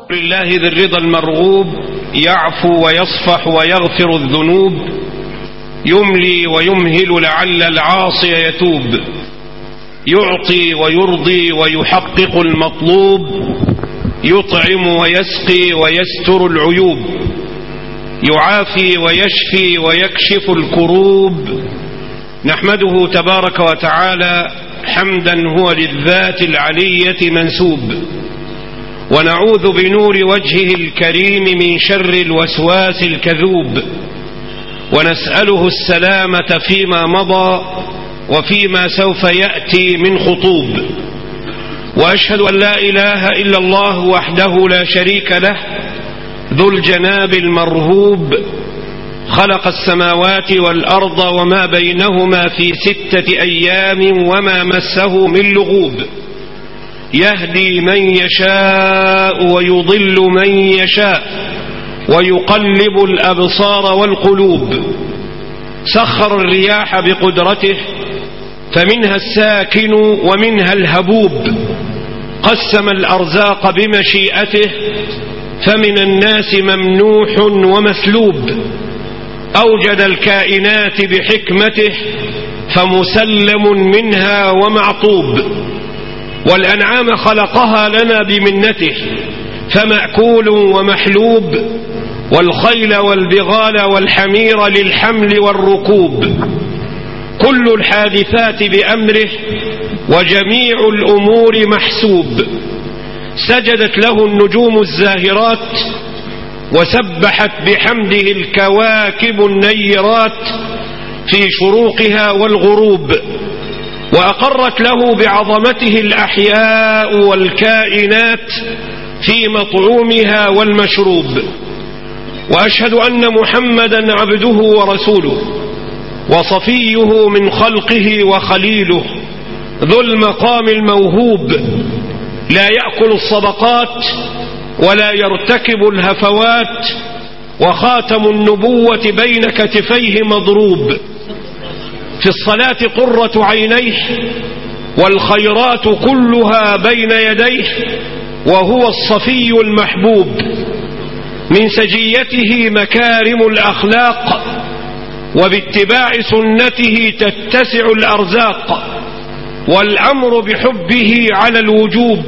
لله ذي الرضا المرغوب، يعفو ويصفح ويغفر الذنوب، يملي ويمهل لعل العاصي يتوب، يعطي ويرضي ويحقق المطلوب، يطعم ويسقي ويستر العيوب، يعافي ويشفي ويكشف الكروب. نحمده تبارك وتعالى حمدا هو للذات العلية منسوب، ونعوذ بنور وجهه الكريم من شر الوسواس الكذوب، ونسأله السلامة فيما مضى وفيما سوف يأتي من خطوب. وأشهد أن لا إله إلا الله وحده لا شريك له ذو الجناب المرهوب، خلق السماوات والأرض وما بينهما في 6 أيام وما مسه من لغوب، يهدي من يشاء ويضل من يشاء ويقلب الأبصار والقلوب، سخر الرياح بقدرته فمنها الساكن ومنها الهبوب، قسم الأرزاق بمشيئته فمن الناس ممنوح ومسلوب، أوجد الكائنات بحكمته فمسلم منها ومعطوب، والأنعام خلقها لنا بمنته فمأكول ومحلوب، والخيل والبغال والحمير للحمل والركوب، كل الحادثات بأمره وجميع الأمور محسوب، سجدت له النجوم الزاهرات وسبحت بحمده الكواكب النيرات في شروقها والغروب، وأقرت له بعظمته الأحياء والكائنات في مطعومها والمشروب. وأشهد أن محمدا عبده ورسوله وصفيه من خلقه وخليله، ذو المقام الموهوب، لا يأكل الصدقات ولا يرتكب الهفوات، وخاتم النبوة بين كتفيه مضروب، في الصلاة قرة عينيه والخيرات كلها بين يديه، وهو الصفي المحبوب، من سجيته مكارم الأخلاق، وباتباع سنته تتسع الأرزاق، والأمر بحبه على الوجوب،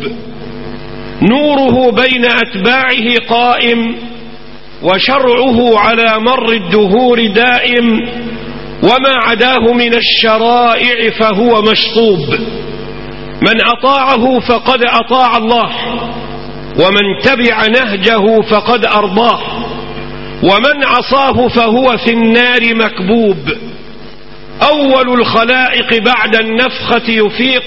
نوره بين أتباعه قائم، وشرعه على مر الدهور دائم، وما عداه من الشرائع فهو مشطوب، من أطاعه فقد أطاع الله، ومن تبع نهجه فقد أرضاه، ومن عصاه فهو في النار مكبوب، أول الخلائق بعد النفخة يفيق،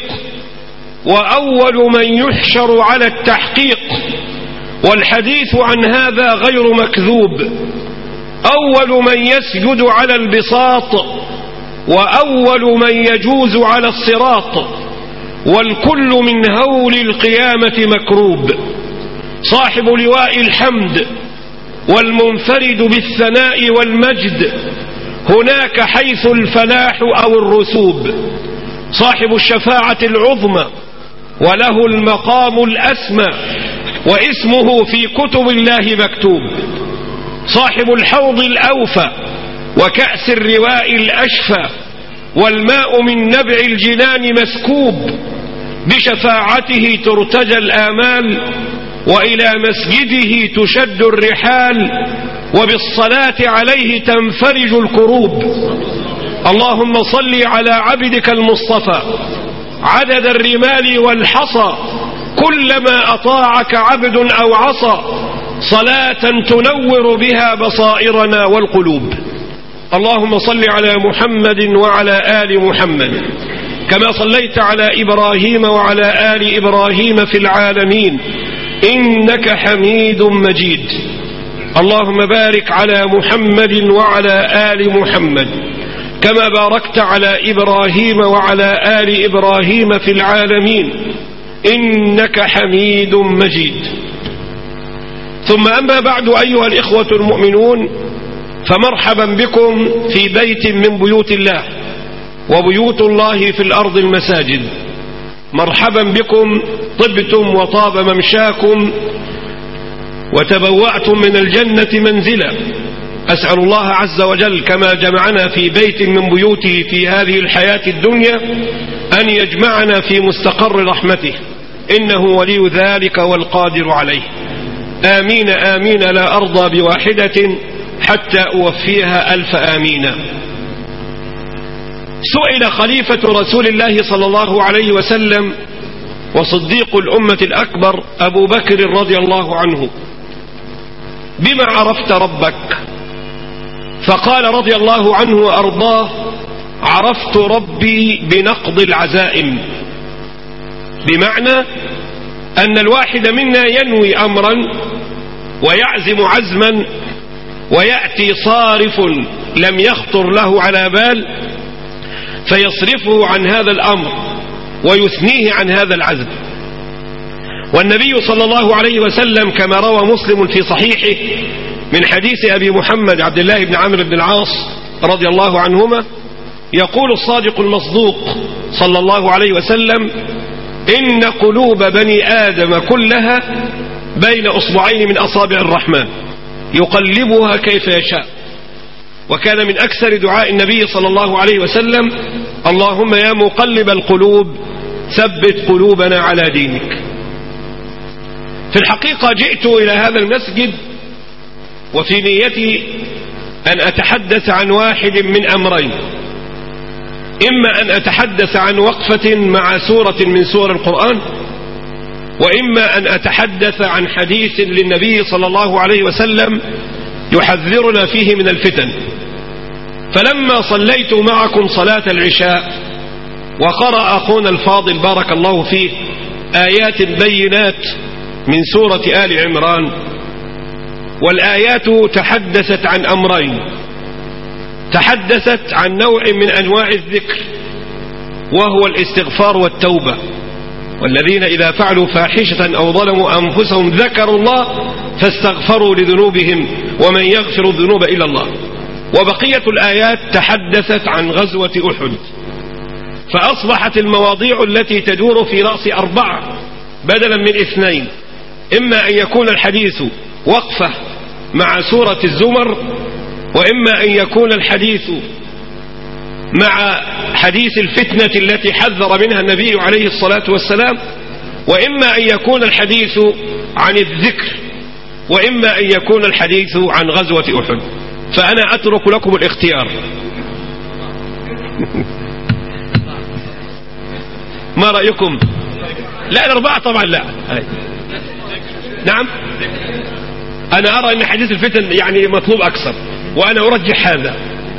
وأول من يحشر على التحقيق، والحديث عن هذا غير مكذوب، أول من يسجد على البساط، وأول من يجوز على الصراط، والكل من هول القيامة مكروب، صاحب لواء الحمد والمنفرد بالثناء والمجد، هناك حيث الفلاح أو الرسوب، صاحب الشفاعة العظمى وله المقام الأسمى، واسمه في كتب الله مكتوب، صاحب الحوض الأوفى وكأس الرواء الأشفى، والماء من نبع الجنان مسكوب، بشفاعته ترتجى الآمال، وإلى مسجده تشد الرحال، وبالصلاة عليه تنفرج الكروب. اللهم صل على عبدك المصطفى عدد الرمال والحصى، كلما أطاعك عبد أو عصى، صلاة تنور بها بصائرنا والقلوب. اللهم صل على محمد وعلى آل محمد كما صليت على إبراهيم وعلى آل إبراهيم في العالمين إنك حميد مجيد. اللهم بارك على محمد وعلى آل محمد كما باركت على إبراهيم وعلى آل إبراهيم في العالمين إنك حميد مجيد. ثم أما بعد، أيها الإخوة المؤمنون، فمرحبا بكم في بيت من بيوت الله، وبيوت الله في الأرض المساجد. مرحبا بكم، طبتم وطاب ممشاكم وتبوأتم من الجنة منزلا. أسأل الله عز وجل كما جمعنا في بيت من بيوته في هذه الحياة الدنيا أن يجمعنا في مستقر رحمته، إنه ولي ذلك والقادر عليه. آمين آمين، لا أرضى بواحدة حتى أوفيها 1000 آمين. سئل خليفة رسول الله صلى الله عليه وسلم وصديق الأمة الأكبر أبو بكر رضي الله عنه: بما عرفت ربك؟ فقال رضي الله عنه وأرضاه: عرفت ربي بنقض العزائم. بمعنى أن الواحد منا ينوي أمرا ويعزم عزما ويأتي صارف لم يخطر له على بال فيصرفه عن هذا الأمر ويثنيه عن هذا العزم. والنبي صلى الله عليه وسلم كما روى مسلم في صحيحه من حديث أبي محمد عبد الله بن عمرو بن العاص رضي الله عنهما يقول الصادق المصدوق صلى الله عليه وسلم: إن قلوب بني آدم كلها بين أصبعين من أصابع الرحمن يقلبها كيف يشاء. وكان من أكثر دعاء النبي صلى الله عليه وسلم: اللهم يا مقلب القلوب ثبت قلوبنا على دينك. في الحقيقة جئت إلى هذا المسجد وفي نيتي أن أتحدث عن واحد من أمرين: إما أن أتحدث عن وقفة مع سورة من سور القرآن، وإما أن أتحدث عن حديث للنبي صلى الله عليه وسلم يحذرنا فيه من الفتن. فلما صليت معكم صلاة العشاء وقرأ أخونا الفاضل بارك الله فيه آيات بينات من سورة آل عمران، والآيات تحدثت عن أمرين: تحدثت عن نوع من أنواع الذكر وهو الاستغفار والتوبة، والذين إذا فعلوا فاحشة أو ظلموا أنفسهم ذكروا الله فاستغفروا لذنوبهم ومن يغفر الذنوب إلا الله. وبقية الآيات تحدثت عن غزوة أحد، فأصبحت المواضيع التي تدور في رأس 4 بدلا من 2: إما أن يكون الحديث وقفة مع سورة الزمر، وإما أن يكون الحديث مع حديث الفتنة التي حذر منها النبي عليه الصلاة والسلام، وإما أن يكون الحديث عن الذكر، وإما أن يكون الحديث عن غزوة أحد. فأنا أترك لكم الاختيار. ما رأيكم؟ لا 4 طبعا لا. نعم، أنا أرى أن حديث الفتن يعني مطلوب أكثر، وأنا أرجح هذا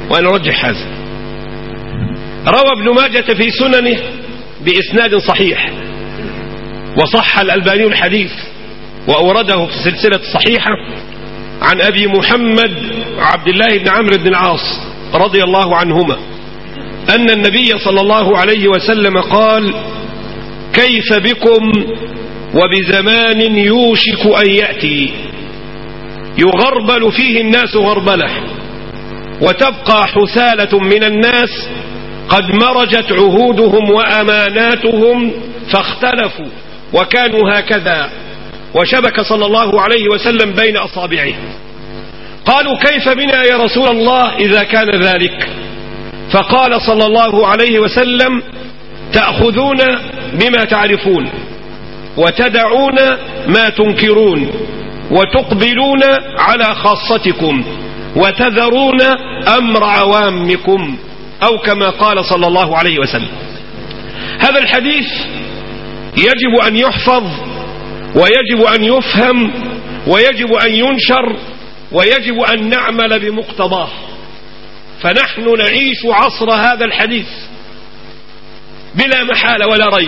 روى ابن ماجة في سننه بإسناد صحيح، وصح الألباني الحديث وأورده في سلسلة صحيحة عن أبي محمد عبد الله بن عمرو بن العاص رضي الله عنهما أن النبي صلى الله عليه وسلم قال: كيف بكم وبزمان يوشك أن يأتي يغربل فيه الناس غربلة، وتبقى حثالة من الناس قد مرجت عهودهم وأماناتهم فاختلفوا وكانوا هكذا، وشبك صلى الله عليه وسلم بين أصابعه. قالوا: كيف بنا يا رسول الله إذا كان ذلك؟ فقال صلى الله عليه وسلم: تأخذون بما تعرفون وتدعون ما تنكرون وتقبلون على خاصتكم وتذرون أمر عوامكم، أو كما قال صلى الله عليه وسلم. هذا الحديث يجب أن يحفظ ويجب أن يفهم ويجب أن ينشر ويجب أن نعمل بمقتضاه، فنحن نعيش عصر هذا الحديث بلا محالة ولا ريب.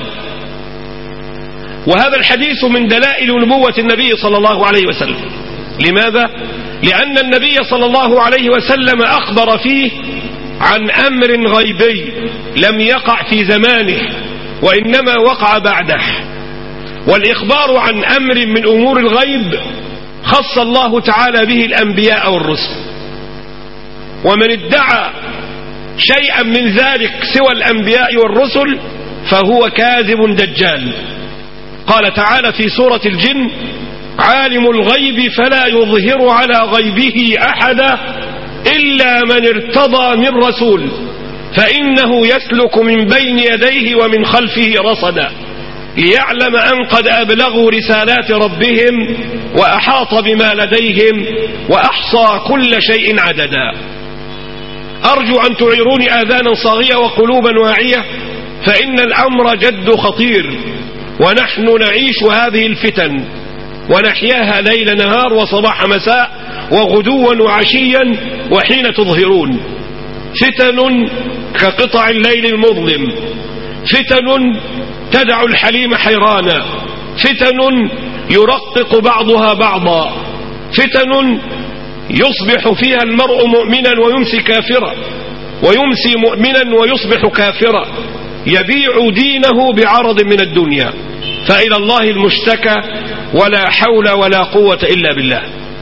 وهذا الحديث من دلائل نبوة النبي صلى الله عليه وسلم. لماذا؟ لأن النبي صلى الله عليه وسلم أخبر فيه عن أمر غيبي لم يقع في زمانه وإنما وقع بعده، والإخبار عن أمر من أمور الغيب خص الله تعالى به الأنبياء والرسل، ومن ادعى شيئا من ذلك سوى الأنبياء والرسل فهو كاذب دجال. قال تعالى في سورة الجن عالم الغيب فلا يظهر على غيبه أحدا إلا من ارتضى من رسول فإنه يسلك من بين يديه ومن خلفه رصدا ليعلم أن قد أبلغوا رسالات ربهم وأحاط بما لديهم وأحصى كل شيء عددا. أرجو أن تعيروني آذانا صاغية وقلوبا واعية، فإن الأمر جد خطير، ونحن نعيش هذه الفتن ونحياها ليل نهار وصباح مساء وغدوا وعشيا وحين تظهرون. فتن كقطع الليل المظلم، فتن تدع الحليم حيرانا، فتن يرقق بعضها بعضا، فتن يصبح فيها المرء مؤمنا ويمسي كافرا، ويمسي مؤمنا ويصبح كافرا، يبيع دينه بعرض من الدنيا. فإلى الله المشتكى، ولا حول ولا قوة إلا بالله.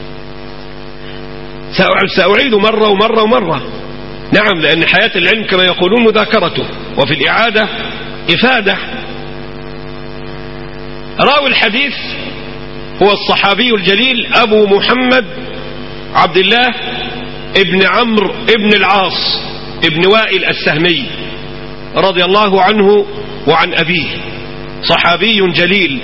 سأعيد مرة ومرة ومرة. نعم، لأن حياة العلم كما يقولون مذاكرته، وفي الإعادة إفادة. راوي الحديث هو الصحابي الجليل أبو محمد عبد الله ابن عمرو ابن العاص ابن وائل السهمي رضي الله عنه وعن أبيه، صحابي جليل.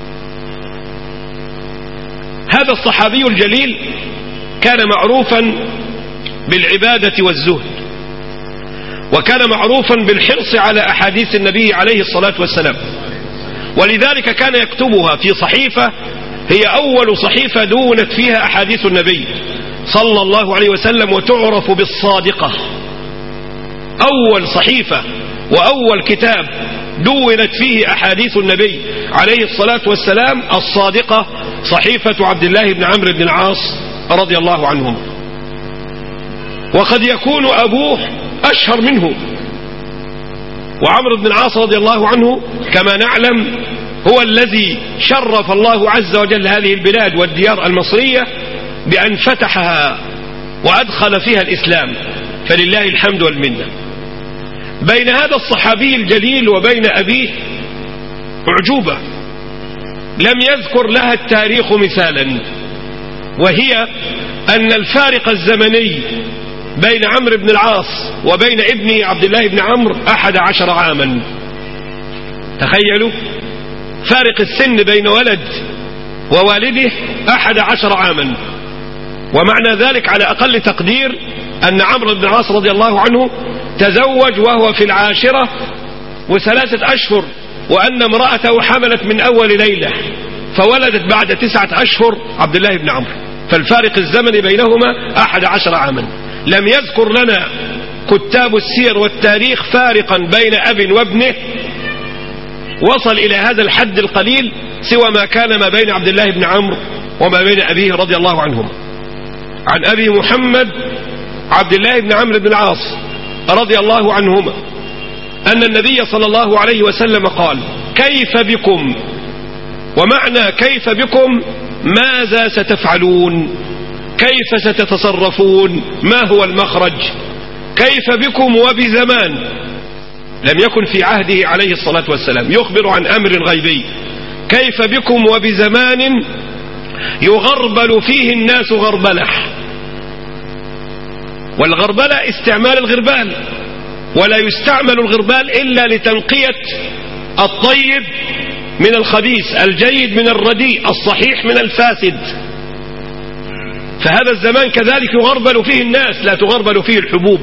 هذا الصحابي الجليل كان معروفا بالعبادة والزهد، وكان معروفا بالحرص على أحاديث النبي عليه الصلاة والسلام، ولذلك كان يكتبها في صحيفة هي أول صحيفة دونت فيها أحاديث النبي صلى الله عليه وسلم، وتعرف بالصادقة. أول صحيفة وأول كتاب دونت فيه أحاديث النبي عليه الصلاة والسلام الصادقة، صحيفة عبد الله بن عمرو بن العاص رضي الله عنهم. وقد يكون أبوه أشهر منه، وعمرو بن العاص رضي الله عنه كما نعلم هو الذي شرف الله عز وجل هذه البلاد والديار المصرية بأن فتحها وأدخل فيها الإسلام، فلله الحمد والمنة. بين هذا الصحابي الجليل وبين أبيه أعجوبة لم يذكر لها التاريخ مثالا، وهي أن الفارق الزمني بين عمرو بن العاص وبين ابنه عبد الله بن عمرو 11 عاما. تخيلوا فارق السن بين ولد ووالده 11 عاما. ومعنى ذلك على أقل تقدير أن عمرو بن العاص رضي الله عنه تزوج وهو في 10 و3 أشهر، وأن امرأته حملت من أول ليلة فولدت بعد 9 أشهر عبد الله بن عمرو، فالفارق الزمني بينهما 11 عاما. لم يذكر لنا كتاب السير والتاريخ فارقا بين أب وابنه وصل إلى هذا الحد القليل سوى ما كان ما بين عبد الله بن عمرو وما بين أبيه رضي الله عنهم. عن أبي محمد عبد الله بن عمرو بن العاص رضي الله عنهما أن النبي صلى الله عليه وسلم قال: كيف بكم؟ ومعنى كيف بكم ماذا ستفعلون؟ كيف ستتصرفون؟ ما هو المخرج؟ كيف بكم وبزمان لم يكن في عهده عليه الصلاة والسلام، يخبر عن أمر غيبي. كيف بكم وبزمان يغربل فيه الناس غربلة، والغربلة استعمال الغربال، ولا يستعمل الغربال إلا لتنقية الطيب من الخبيث، الجيد من الرديء، الصحيح من الفاسد. فهذا الزمان كذلك يغربل فيه الناس، لا تغربل فيه الحبوب،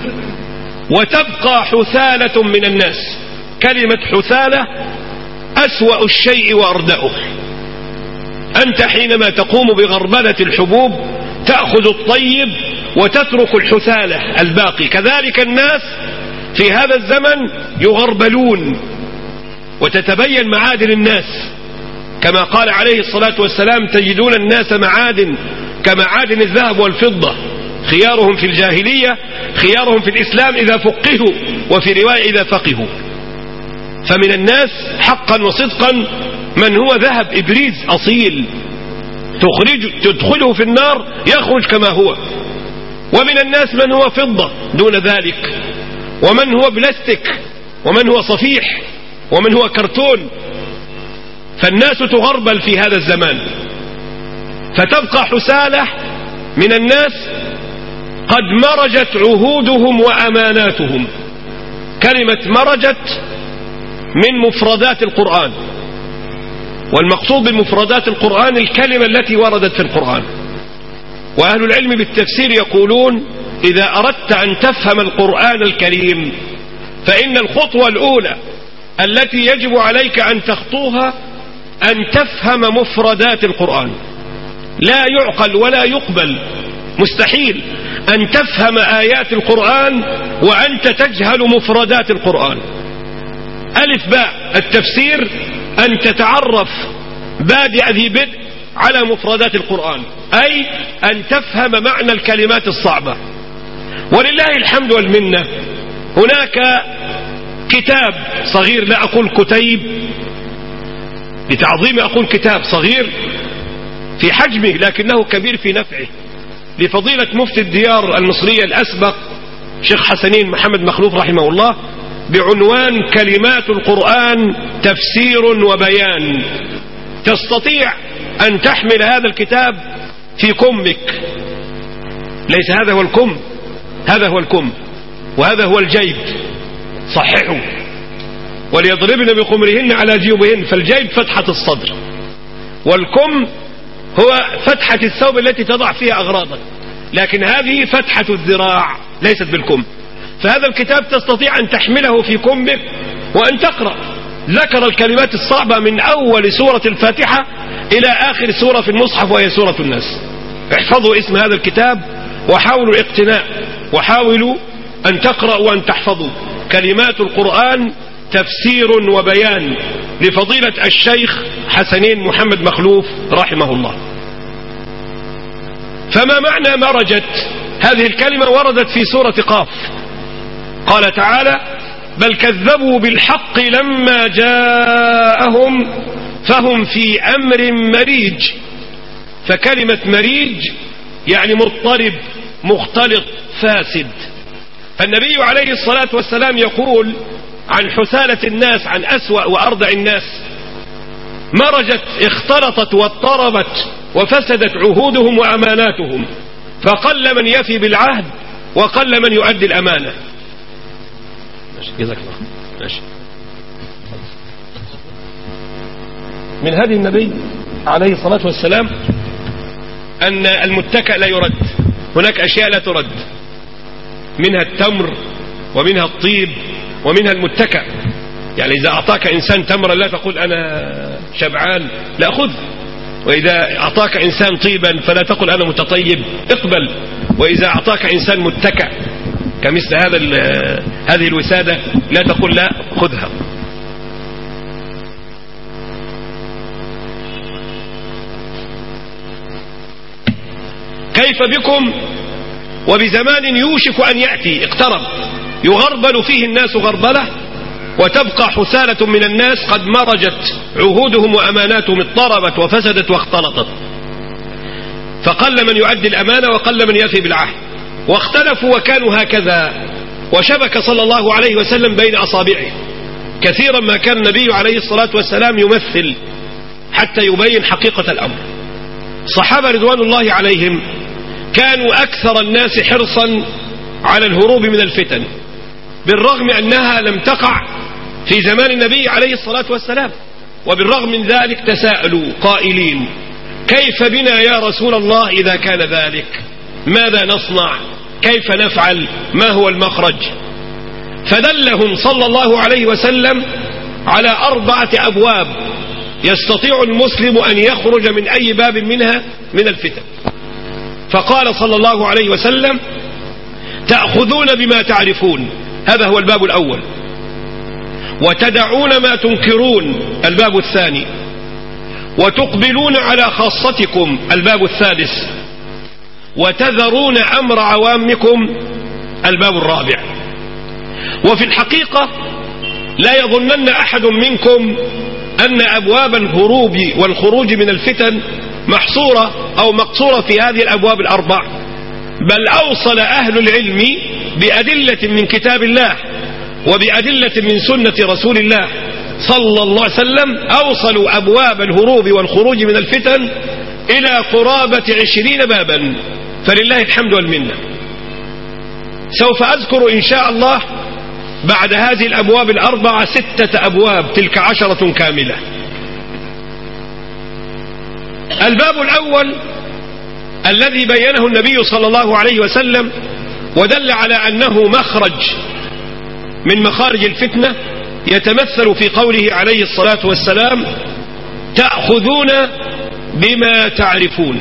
وتبقى حثالة من الناس. كلمة حثالة أسوأ الشيء وأردأه. أنت حينما تقوم بغربلة الحبوب تأخذ الطيب وتترك الحثالة الباقي. كذلك الناس في هذا الزمن يغربلون، وتتبين معادن الناس كما قال عليه الصلاة والسلام: تجدون الناس معادن كمعادن الذهب والفضة، خيارهم في الجاهلية خيارهم في الإسلام إذا فقهوا، وفي رواية إذا فقهوا. فمن الناس حقا وصدقا من هو ذهب إبريز أصيل تدخله في النار يخرج كما هو، ومن الناس من هو فضة دون ذلك، ومن هو بلاستيك، ومن هو صفيح، ومن هو كرتون. فالناس تغربل في هذا الزمان، فتبقى حسالة من الناس قد مرجت عهودهم وأماناتهم. كلمة مرجت من مفردات القرآن، والمقصود بمفردات القرآن الكلمة التي وردت في القرآن. وأهل العلم بالتفسير يقولون إذا أردت أن تفهم القرآن الكريم فإن الخطوة الأولى التي يجب عليك أن تخطوها أن تفهم مفردات القرآن. لا يعقل ولا يقبل، مستحيل أن تفهم آيات القرآن وأنت تجهل مفردات القرآن. ألف باء التفسير أن تتعرف بادئ ذي بدء على مفردات القرآن، أي أن تفهم معنى الكلمات الصعبة. ولله الحمد والمنة، هناك كتاب صغير، لا أقول كتيب لتعظيم، أقول كتاب صغير في حجمه لكنه كبير في نفعه، لفضيلة مفتي الديار المصرية الأسبق شيخ حسنين محمد مخلوف رحمه الله، بعنوان كلمات القرآن تفسير وبيان. تستطيع أن تحمل هذا الكتاب في كمك. ليس هذا هو الكم، هذا هو الكم، وهذا هو الجيب. صححوا وليضربن بخمرهن على جيوبهن. فالجيب فتحة الصدر، والكم هو فتحة الثوب التي تضع فيها أغراضك، لكن هذه فتحة الذراع ليست بالكم. فهذا الكتاب تستطيع أن تحمله في كمك وأن تقرأ. ذكر الكلمات الصعبة من أول سورة الفاتحة إلى آخر سورة في المصحف وهي سورة الناس. احفظوا اسم هذا الكتاب وحاولوا الاقتناء، وحاولوا أن تقرأوا وأن تحفظوا كلمات القرآن تفسير وبيان لفضيلة الشيخ حسنين محمد مخلوف رحمه الله. فما معنى مرجت؟ هذه الكلمة وردت في سورة قاف، قال تعالى: بل كذبوا بالحق لما جاءهم فهم في أمر مريج. فكلمة مريج يعني مضطرب، مختلط، فاسد. فالنبي عليه الصلاة والسلام يقول عن حثالة الناس، عن أسوأ وأرضع الناس: مرجت، اختلطت واضطربت وفسدت عهودهم وأماناتهم، فقل من يفي بالعهد وقل من يؤدي الأمانة. جزاك الله. ماشي. من هدي النبي عليه الصلاة والسلام أن المتكأ لا يرد. هناك أشياء لا ترد، منها التمر ومنها الطيب ومنها المتكأ. يعني إذا أعطاك إنسان تمرا لا تقول أنا شبعان، لا خذ. وإذا أعطاك إنسان طيبا فلا تقل أنا متطيب، اقبل. وإذا أعطاك إنسان متكأ كمثل هذه الوسادة لا تقول لا، خذها. كيف بكم وبزمان يوشك أن يأتي، اقترب، يغربل فيه الناس غربلة، وتبقى حثالة من الناس قد مرجت عهودهم وأماناتهم، اضطربت وفسدت واختلطت، فقل من يؤدي الأمانة وقل من يفي بالعهد. واختلفوا وكانوا هكذا، وشبك صلى الله عليه وسلم بين أصابعه. كثيرا ما كان النبي عليه الصلاة والسلام يمثل حتى يبين حقيقة الأمر. الصحابة رضوان الله عليهم كانوا أكثر الناس حرصا على الهروب من الفتن، بالرغم أنها لم تقع في زمان النبي عليه الصلاة والسلام. وبالرغم من ذلك تساءلوا قائلين: كيف بنا يا رسول الله إذا كان ذلك؟ ماذا نصنع؟ كيف نفعل؟ ما هو المخرج؟ فدلهم صلى الله عليه وسلم على 4 أبواب يستطيع المسلم أن يخرج من أي باب منها من الفتن. فقال صلى الله عليه وسلم: تأخذون بما تعرفون، هذا هو الباب الأول، وتدعون ما تنكرون، الباب الثاني، وتقبلون على خاصتكم، الباب الثالث، وتذرون أمر عوامكم، الباب الرابع. وفي الحقيقة لا يظنن أحد منكم أن أبواب الهروب والخروج من الفتن محصورة أو مقصورة في هذه الأبواب ال4، بل أوصل أهل العلم بأدلة من كتاب الله وبأدلة من سنة رسول الله صلى الله عليه وسلم، أوصلوا أبواب الهروب والخروج من الفتن إلى قرابة 20 بابا، فلله الحمد والمنة. سوف أذكر إن شاء الله بعد هذه الأبواب الأربعة 6 أبواب، تلك 10 كاملة. الباب الأول الذي بينه النبي صلى الله عليه وسلم ودل على أنه مخرج من مخارج الفتنة، يتمثل في قوله عليه الصلاة والسلام: تأخذون بما تعرفون.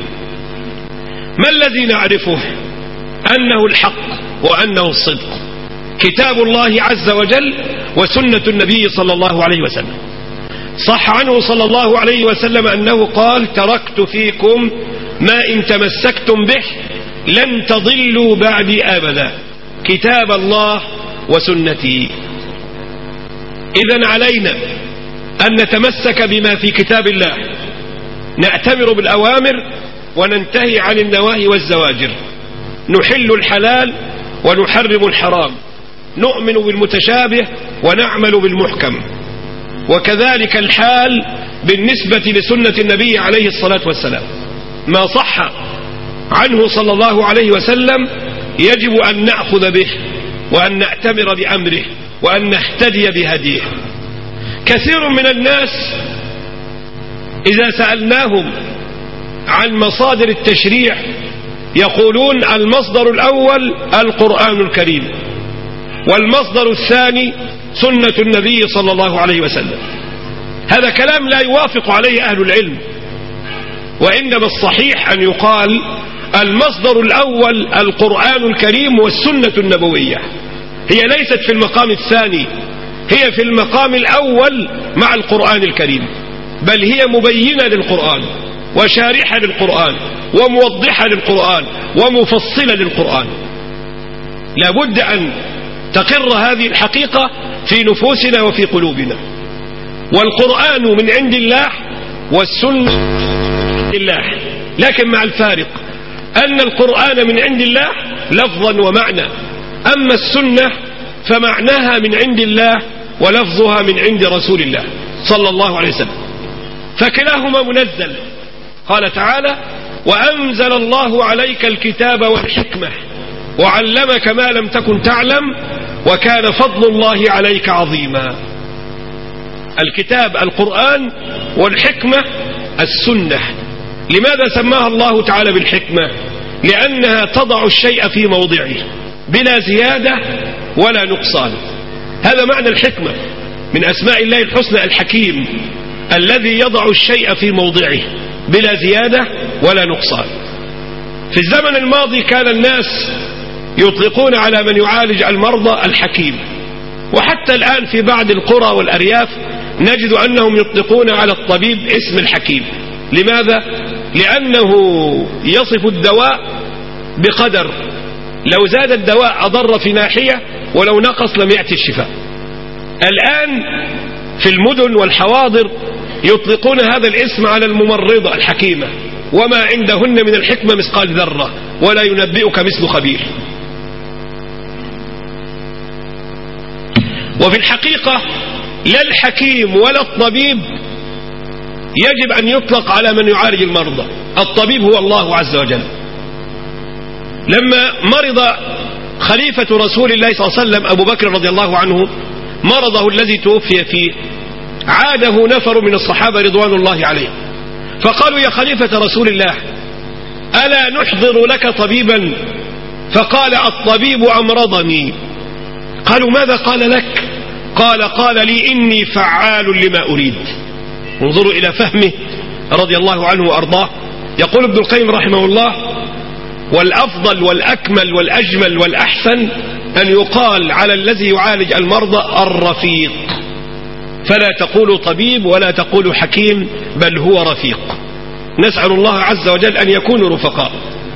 ما الذي نعرفه؟ أنه الحق وأنه الصدق، كتاب الله عز وجل وسنة النبي صلى الله عليه وسلم. صح عنه صلى الله عليه وسلم أنه قال: تركت فيكم ما إن تمسكتم به لن تضلوا بعدي أبدا، كتاب الله وسنتي. إذن علينا أن نتمسك بما في كتاب الله، نأتمر بالأوامر وننتهي عن النواهي والزواجر، نحل الحلال ونحرم الحرام، نؤمن بالمتشابه ونعمل بالمحكم. وكذلك الحال بالنسبة لسنة النبي عليه الصلاة والسلام، ما صح عنه صلى الله عليه وسلم يجب أن نأخذ به وأن نأتمر بأمره وأن نهتدي بهديه. كثير من الناس إذا سألناهم عن مصادر التشريع يقولون المصدر الأول القرآن الكريم، والمصدر الثاني سنة النبي صلى الله عليه وسلم. هذا كلام لا يوافق عليه أهل العلم، وإنما الصحيح أن يقال المصدر الأول القرآن الكريم والسنة النبوية. هي ليست في المقام الثاني، هي في المقام الأول مع القرآن الكريم، بل هي مبينة للقرآن وشارحة للقرآن وموضحة للقرآن ومفصلة للقرآن. لابد أن تقر هذه الحقيقة في نفوسنا وفي قلوبنا. والقرآن من عند الله والسنة من عند الله، لكن مع الفارق أن القرآن من عند الله لفظا ومعنى، أما السنة فمعناها من عند الله ولفظها من عند رسول الله صلى الله عليه وسلم، فكلاهما منزل. قال تعالى: وأنزل الله عليك الكتاب والحكمة وعلمك ما لم تكن تعلم وكان فضل الله عليك عظيما. الكتاب القرآن، والحكمة السنة. لماذا سماها الله تعالى بالحكمة؟ لأنها تضع الشيء في موضعه بلا زيادة ولا نقصان. هذا معنى الحكمة، من أسماء الله الحسنى الحكيم، الذي يضع الشيء في موضعه بلا زيادة ولا نقصان. في الزمن الماضي كان الناس يطلقون على من يعالج المرضى الحكيم، وحتى الآن في بعض القرى والأرياف نجد أنهم يطلقون على الطبيب اسم الحكيم. لماذا؟ لأنه يصف الدواء بقدر، لو زاد الدواء أضر في ناحية ولو نقص لم يأتي الشفاء. الآن في المدن والحواضر يطلقون هذا الاسم على الممرضة الحكيمة، وما عندهن من الحكمة مثقال ذرة، ولا ينبئك مثل خبير. وفي الحقيقة لا الحكيم ولا الطبيب يجب أن يطلق على من يعالج المرضى. الطبيب هو الله عز وجل. لما مرض خليفة رسول الله صلى الله عليه وسلم أبو بكر رضي الله عنه مرضه الذي توفي فيه، عاده نفر من الصحابة رضوان الله عليه، فقالوا: يا خليفة رسول الله ألا نحضر لك طبيبا؟ فقال: الطبيب أمرضني. قالوا: ماذا قال لك؟ قال لي: إني فعال لما أريد. انظروا إلى فهمه رضي الله عنه وأرضاه. يقول ابن القيم رحمه الله: والأفضل والأكمل والأجمل والأحسن أن يقال على الذي يعالج المرضى الرفيق، فلا تقولوا طبيب ولا تقولوا حكيم، بل هو رفيق. نسأل الله عز وجل أن يكونوا رفقاء.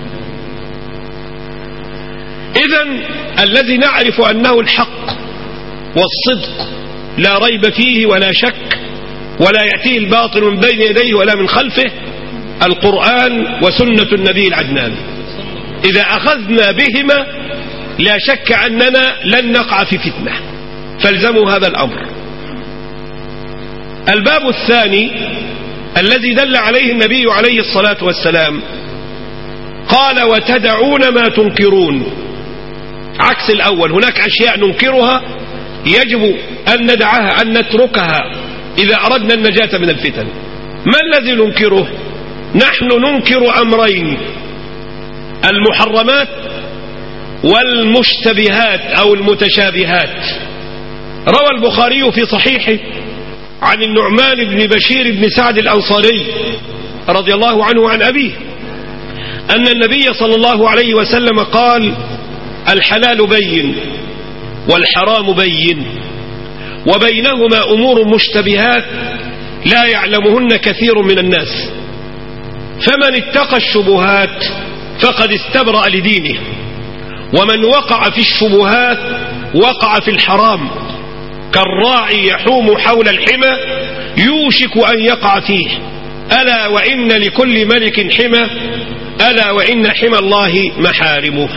إذن الذي نعرف أنه الحق والصدق لا ريب فيه ولا شك، ولا يأتيه الباطل من بين يديه ولا من خلفه، القرآن وسنة النبي العدنان. إذا أخذنا بهما لا شك أننا لن نقع في فتنة، فالزموا هذا الأمر. الباب الثاني الذي دل عليه النبي عليه الصلاة والسلام. قال وتدعون ما تنكرون، عكس الأول. هناك أشياء ننكرها يجب أن ندعها، أن نتركها إذا أردنا النجاة من الفتن. ما الذي ننكره؟ نحن ننكر أمرين: المحرمات والمشتبهات أو المتشابهات. روى البخاري في صحيحه عن النعمان بن بشير بن سعد الأنصاري رضي الله عنه عن أبيه أن النبي صلى الله عليه وسلم قال: الحلال بين والحرام بين وبينهما أمور مشتبهات لا يعلمهن كثير من الناس، فمن اتقى الشبهات فقد استبرأ لدينه، ومن وقع في الشبهات وقع في الحرام، كالراعي يحوم حول الحمى يوشك أن يقع فيه، ألا وإن لكل ملك حمى، ألا وإن حمى الله محارمه.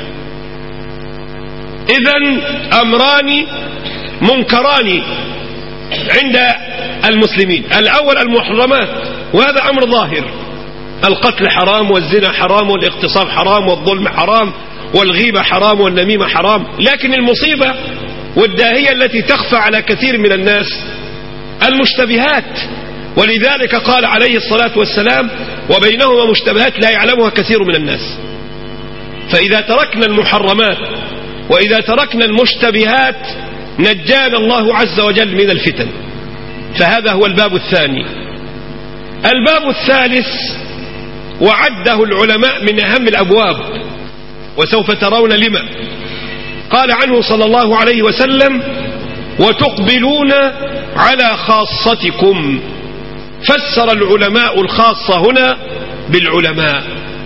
إذن أمران منكران عند المسلمين: الأول المحرمات، وهذا أمر ظاهر، القتل حرام والزنا حرام والاغتصاب حرام والظلم حرام والغيبة حرام والنميمة حرام. لكن المصيبة والداهية التي تخفى على كثير من الناس المشتبهات، ولذلك قال عليه الصلاة والسلام: وبينهما مشتبهات لا يعلمها كثير من الناس. فإذا تركنا المحرمات وإذا تركنا المشتبهات نجانا الله عز وجل من الفتن. فهذا هو الباب الثاني. الباب الثالث وعده العلماء من أهم الأبواب، وسوف ترون لما. قال عنه صلى الله عليه وسلم: وتقبلون على خاصتكم. فسر العلماء الخاصة هنا بالعلماء.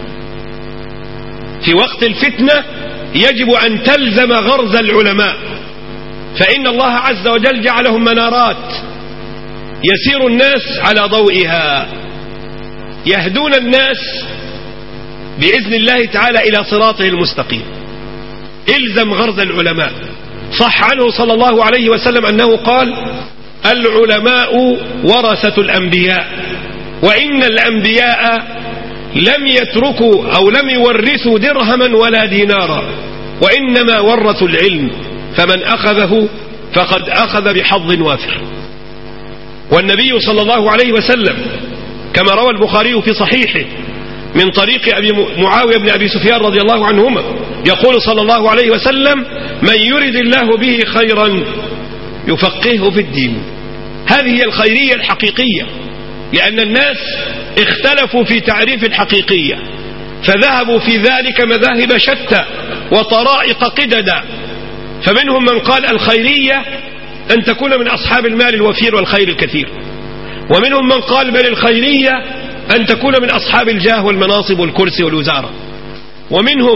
في وقت الفتنة يجب أن تلزم غرز العلماء، فإن الله عز وجل جعلهم منارات يسير الناس على ضوئها، يهدون الناس بإذن الله تعالى إلى صراطه المستقيم. إلزم غرز العلماء. صح عنه صلى الله عليه وسلم أنه قال: العلماء ورثة الأنبياء، وإن الأنبياء لم يتركوا أو لم يورثوا درهما ولا دينارا، وإنما ورثوا العلم، فمن أخذه فقد أخذ بحظ وافر. والنبي صلى الله عليه وسلم كما روى البخاري في صحيحه من طريق أبي معاوية بن أبي سفيان رضي الله عنهما يقول صلى الله عليه وسلم: من يرد الله به خيرا يفقهه في الدين. هذه هي الخيرية الحقيقية، لأن الناس اختلفوا في تعريف الحقيقية، فذهبوا في ذلك مذاهب شتى وطرائق قددا. فمنهم من قال الخيرية أن تكون من أصحاب المال الوفير والخير الكثير، ومنهم من قال بل الخيرية أن تكون من أصحاب الجاه والمناصب والكرسي والوزارة، ومنهم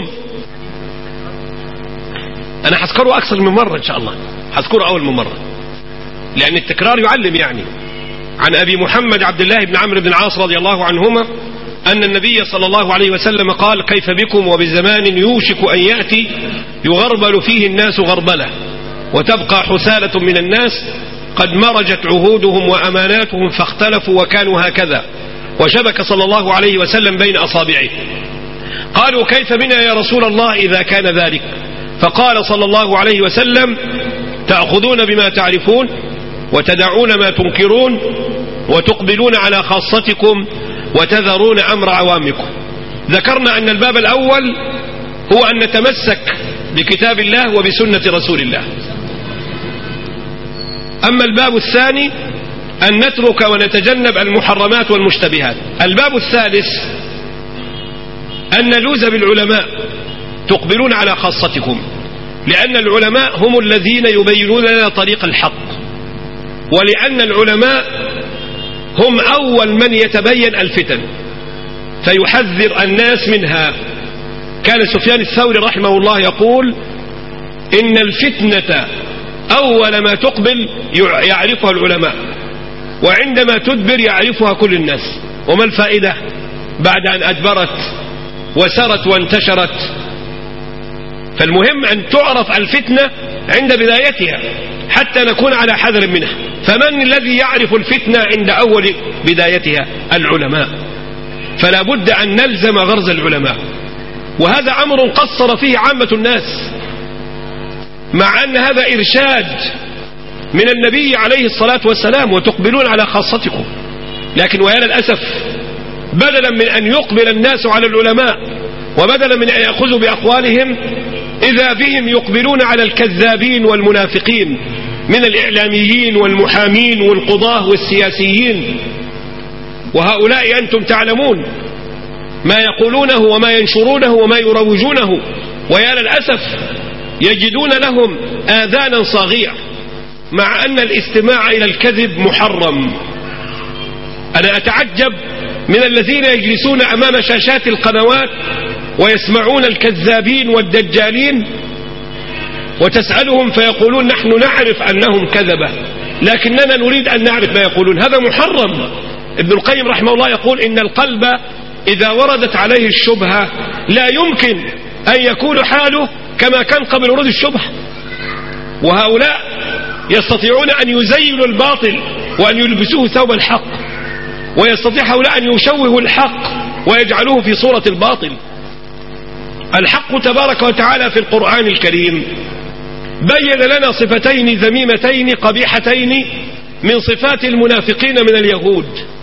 أنا حذكره أكثر من مرة إن شاء الله، حذكره أول من مرة لأن التكرار يعلم. يعني عن أبي محمد عبد الله بن عمرو بن العاص رضي الله عنهما أن النبي صلى الله عليه وسلم قال: كيف بكم وبزمان يوشك أن يأتي يغربل فيه الناس غربلة، وتبقى حسالة من الناس قد مرجت عهودهم وأماناتهم فاختلفوا وكانوا هكذا، وشبك صلى الله عليه وسلم بين أصابعه. قالوا: كيف بنا يا رسول الله إذا كان ذلك؟ فقال صلى الله عليه وسلم: تأخذون بما تعرفون وتدعون ما تنكرون وتقبلون على خاصتكم وتذرون أمر عوامكم. ذكرنا أن الباب الأول هو أن نتمسك بكتاب الله وبسنة رسول الله. أما الباب الثاني أن نترك ونتجنب المحرمات والمشتبهات. الباب الثالث أن نلوز بالعلماء. تقبلون على خاصتكم، لأن العلماء هم الذين يبينون لنا طريق الحق، ولأن العلماء هم أول من يتبين الفتن فيحذر الناس منها. كان سفيان الثوري رحمه الله يقول: إن الفتنة أول ما تقبل يعرفها العلماء، وعندما تدبر يعرفها كل الناس. وما الفائدة بعد أن أدبرت وسرت وانتشرت؟ فالمهم أن تعرف الفتنة عند بدايتها حتى نكون على حذر منها. فمن الذي يعرف الفتنة عند أول بدايتها؟ العلماء. فلا بد أن نلزم غرز العلماء، وهذا أمر قصر فيه عامة الناس، مع أن هذا إرشاد من النبي عليه الصلاة والسلام، وتقبلون على خاصتكم. لكن ويا للأسف، بدلا من أن يقبل الناس على العلماء وبدلا من أن يأخذوا بأقوالهم، إذا بهم يقبلون على الكذابين والمنافقين من الإعلاميين والمحامين والقضاة والسياسيين. وهؤلاء أنتم تعلمون ما يقولونه وما ينشرونه وما يروجونه، ويا للأسف يجدون لهم آذانا صاغية، مع أن الاستماع إلى الكذب محرم. أنا أتعجب من الذين يجلسون أمام شاشات القنوات ويسمعون الكذابين والدجالين، وتسألهم فيقولون نحن نعرف أنهم كذبة لكننا نريد أن نعرف ما يقولون. هذا محرم. ابن القيم رحمه الله يقول إن القلب إذا وردت عليه الشبهة لا يمكن أن يكون حاله كما كان قبل ورود الشبهة. وهؤلاء يستطيعون أن يزينوا الباطل وأن يلبسوه ثوب الحق، ويستطيع هؤلاء أن يشوهوا الحق ويجعلوه في صورة الباطل. الحق تبارك وتعالى في القرآن الكريم بين لنا صفتين ذميمتين قبيحتين من صفات المنافقين من اليهود.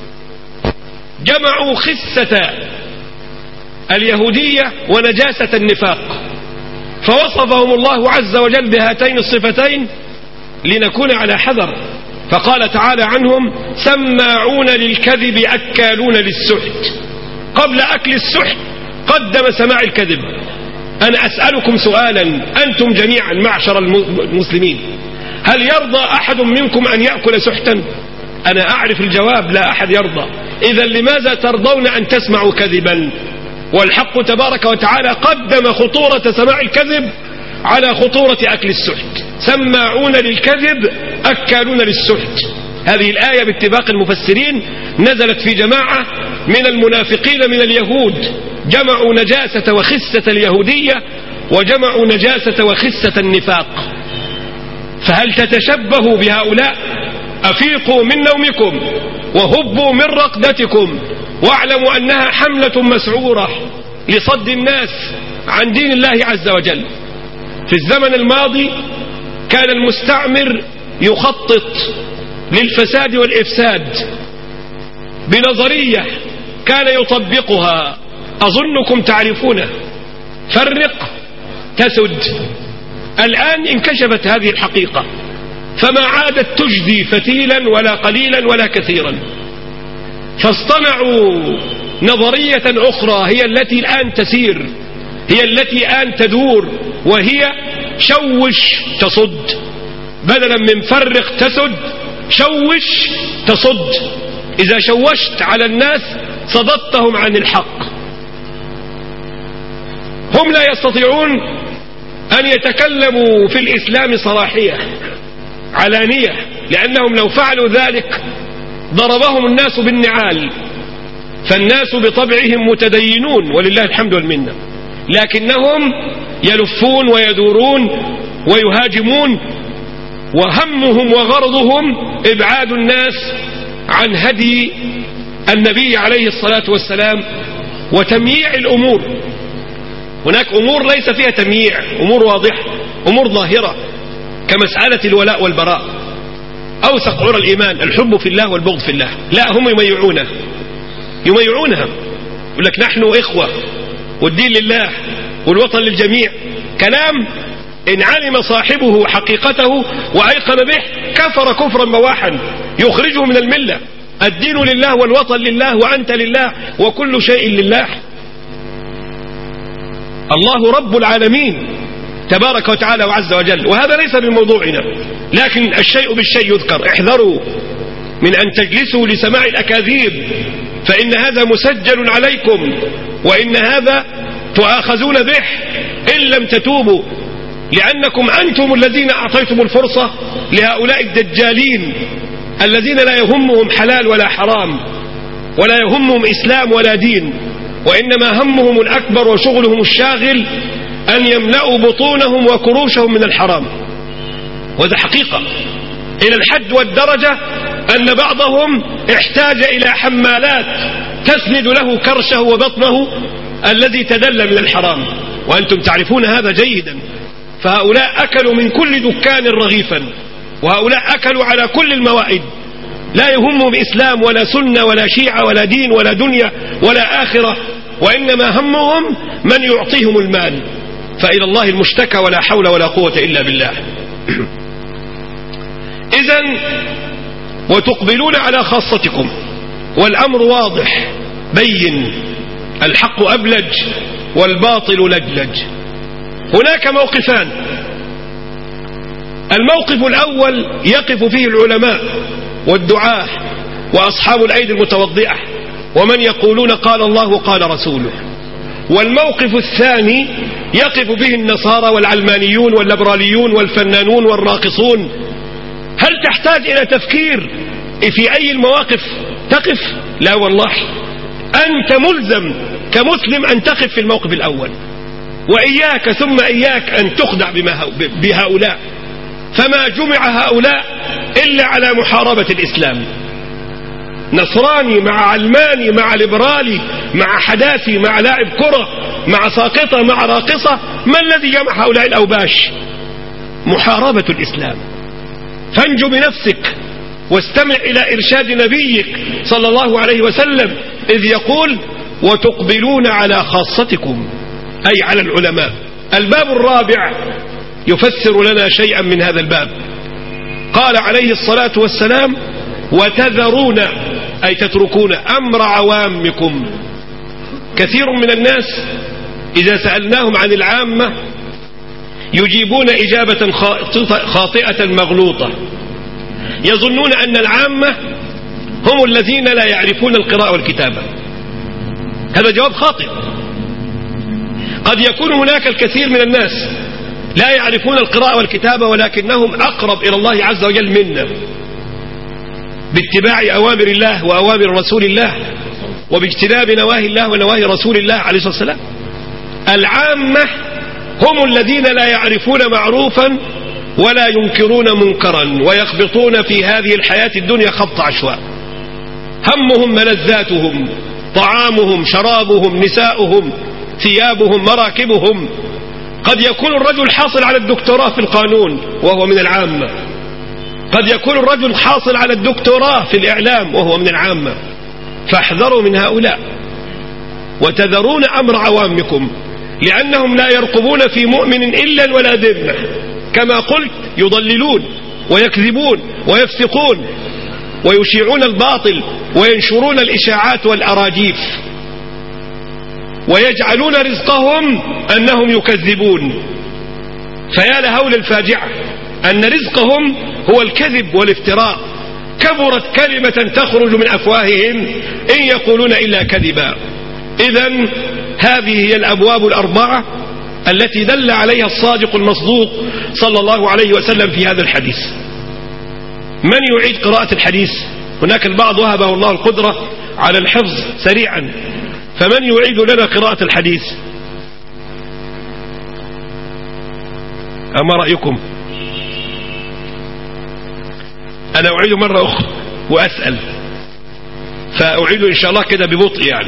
جمعوا خسة اليهودية ونجاسة النفاق، فوصفهم الله عز وجل بهاتين الصفتين لنكون على حذر. فقال تعالى عنهم سماعون للكذب أكالون للسحت. قبل أكل السحت قدم سماع الكذب. أنا أسألكم سؤالا أنتم جميعا معشر المسلمين، هل يرضى أحد منكم أن يأكل سحتا؟ أنا أعرف الجواب، لا أحد يرضى. إذا لماذا ترضون أن تسمعوا كذبا؟ والحق تبارك وتعالى قدم خطورة سماع الكذب على خطورة أكل السحت. سماعون للكذب أكالون للسحت. هذه الآية باتفاق المفسرين نزلت في جماعة من المنافقين من اليهود، جمعوا نجاسة وخسة اليهودية وجمعوا نجاسة وخسة النفاق. فهل تتشبهوا بهؤلاء؟ أفيقوا من نومكم وهبوا من رقدتكم واعلموا أنها حملة مسعورة لصد الناس عن دين الله عز وجل. في الزمن الماضي كان المستعمر يخطط للفساد والإفساد بنظرية كان يطبقها، أظنكم تعرفونه، فرق تسد. الآن انكشفت هذه الحقيقة، فما عادت تجدي فتيلا ولا قليلا ولا كثيرا، فاصطنعوا نظرية أخرى هي التي الآن تسير، هي التي الآن تدور، وهي شوش تصد. بدلا من فرق تسد، شوش تصد. إذا شوشت على الناس صددتهم عن الحق. هم لا يستطيعون أن يتكلموا في الإسلام صراحية علانية، لأنهم لو فعلوا ذلك ضربهم الناس بالنعال. فالناس بطبعهم متدينون ولله الحمد والمنة، لكنهم يلفون ويدورون ويهاجمون، وهمهم وغرضهم إبعاد الناس عن هدي النبي عليه الصلاة والسلام وتمييع الأمور. هناك أمور ليس فيها تمييع، أمور واضحة، أمور ظاهرة، كمسألة الولاء والبراء، أوثق عرى الإيمان الحب في الله والبغض في الله. لا، هم يميعونها، يقول لك نحن إخوة والدين لله والوطن للجميع. كلام إن علم صاحبه حقيقته وأيقن به كفر كفرا بواحا يخرجه من الملة. الدين لله والوطن لله وأنت لله وكل شيء لله. الله رب العالمين تبارك وتعالى وعز وجل. وهذا ليس بموضوعنا، لكن الشيء بالشيء يذكر. احذروا من أن تجلسوا لسماع الأكاذيب، فإن هذا مسجل عليكم، وإن هذا تؤاخذون به إن لم تتوبوا، لأنكم أنتم الذين أعطيتم الفرصة لهؤلاء الدجالين الذين لا يهمهم حلال ولا حرام، ولا يهمهم إسلام ولا دين، وإنما همهم الأكبر وشغلهم الشاغل أن يملأوا بطونهم وكروشهم من الحرام. وهذا حقيقة. إلى الحد والدرجة أن بعضهم احتاج إلى حمالات تسند له كرشه وبطنه الذي تدلى من الحرام، وأنتم تعرفون هذا جيدا. فهؤلاء أكلوا من كل دكان رغيفا، وهؤلاء أكلوا على كل الموائد، لا يهمهم إسلام ولا سنة ولا شيعة ولا دين ولا دنيا ولا آخرة، وإنما همهم من يعطيهم المال. فإلى الله المشتكى ولا حول ولا قوة إلا بالله. إذن وتقبلون على خاصتكم، والأمر واضح بين، الحق أبلج والباطل لجلج. هناك موقفان. الموقف الأول يقف فيه العلماء والدعاة وأصحاب الأيدي المتوضئة ومن يقولون قال الله وقال رسوله. والموقف الثاني يقف فيه النصارى والعلمانيون والليبراليون والفنانون والراقصون. هل تحتاج إلى تفكير في أي المواقف تقف؟ لا والله، أنت ملزم كمسلم أن تقف في الموقف الأول، وإياك ثم إياك أن تخدع بهؤلاء. فما جمع هؤلاء إلا على محاربة الإسلام. نصراني مع علماني مع ليبرالي مع حداثي مع لاعب كرة مع ساقطة مع راقصة، ما الذي جمع هؤلاء الأوباش؟ محاربة الإسلام. فانجو بنفسك واستمع إلى إرشاد نبيك صلى الله عليه وسلم إذ يقول وتقبلون على خاصتكم، أي على العلماء. الباب الرابع يفسر لنا شيئا من هذا الباب. قال عليه الصلاة والسلام وتذرون، أي تتركون أمر عوامكم. كثير من الناس إذا سألناهم عن العامة يجيبون إجابة خاطئة مغلوطة، يظنون أن العامة هم الذين لا يعرفون القراءة والكتابة. هذا جواب خاطئ. قد يكون هناك الكثير من الناس لا يعرفون القراءة والكتابة ولكنهم أقرب إلى الله عز وجل منا باتباع أوامر الله وأوامر رسول الله وباجتناب نواهي الله ونواهي رسول الله عليه الصلاة والسلام. العامة هم الذين لا يعرفون معروفا ولا ينكرون منكرا ويخبطون في هذه الحياة الدنيا خبط عشواء. همهم ملذاتهم، طعامهم، شرابهم، نساؤهم، ثيابهم، مراكبهم. قد يكون الرجل حاصل على الدكتوراه في القانون وهو من العامة، قد يكون الرجل حاصل على الدكتوراه في الإعلام وهو من العامة. فاحذروا من هؤلاء وتذرون أمر عوامكم، لأنهم لا يرقبون في مؤمن إلا ولا ذمة. كما قلت يضللون ويكذبون ويفسقون ويشيعون الباطل وينشرون الإشاعات والأراجيف، ويجعلون رزقهم أنهم يكذبون. فيا لهول الفاجعة أن رزقهم هو الكذب والافتراء. كبرت كلمة تخرج من أفواههم إن يقولون إلا كذبا. إذن هذه هي الأبواب الأربعة التي دل عليها الصادق المصدوق صلى الله عليه وسلم في هذا الحديث. من يعيد قراءة الحديث؟ هناك البعض وهبه الله القدرة على الحفظ سريعا، فمن يعيد لنا قراءة الحديث؟ أما رأيكم؟ أنا أعيد مرة أخرى وأسأل، فأعيد إن شاء الله كده ببطء يعني.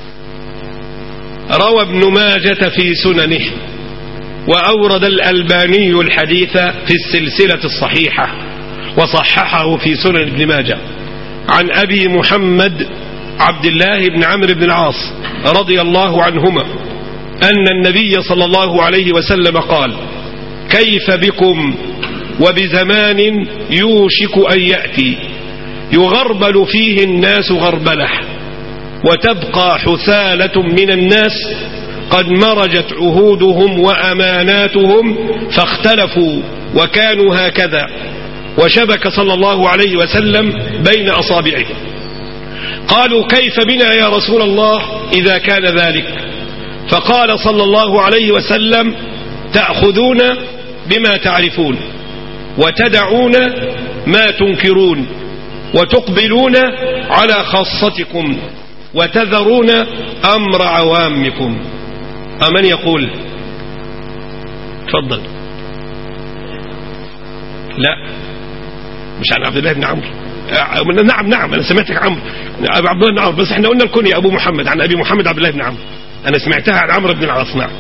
روى ابن ماجة في سننه وأورد الألباني الحديث في السلسلة الصحيحة وصححه في سنن ابن ماجة عن أبي محمد عبد الله بن عمرو بن العاص رضي الله عنهما أن النبي صلى الله عليه وسلم قال كيف بكم وبزمان يوشك أن يأتي يغربل فيه الناس غربلة وتبقى حثالة من الناس قد مرجت عهودهم وأماناتهم فاختلفوا وكانوا هكذا، وشبك صلى الله عليه وسلم بين أصابعه. قالوا كيف بنا يا رسول الله إذا كان ذلك؟ فقال صلى الله عليه وسلم تأخذون بما تعرفون وتدعون ما تنكرون وتقبلون على خاصتكم وتذرون أمر عوامكم. أمن يقول؟ تفضل. لا مش عن عبد الله بن عمرو. نعم أنا سمعتك عمرو عبد الله بن عمرو، بس احنا قلنا الكنية أبو محمد، عن أبي محمد عبد الله بن عمرو. أنا سمعتها عن عمرو بن العاص. نعم.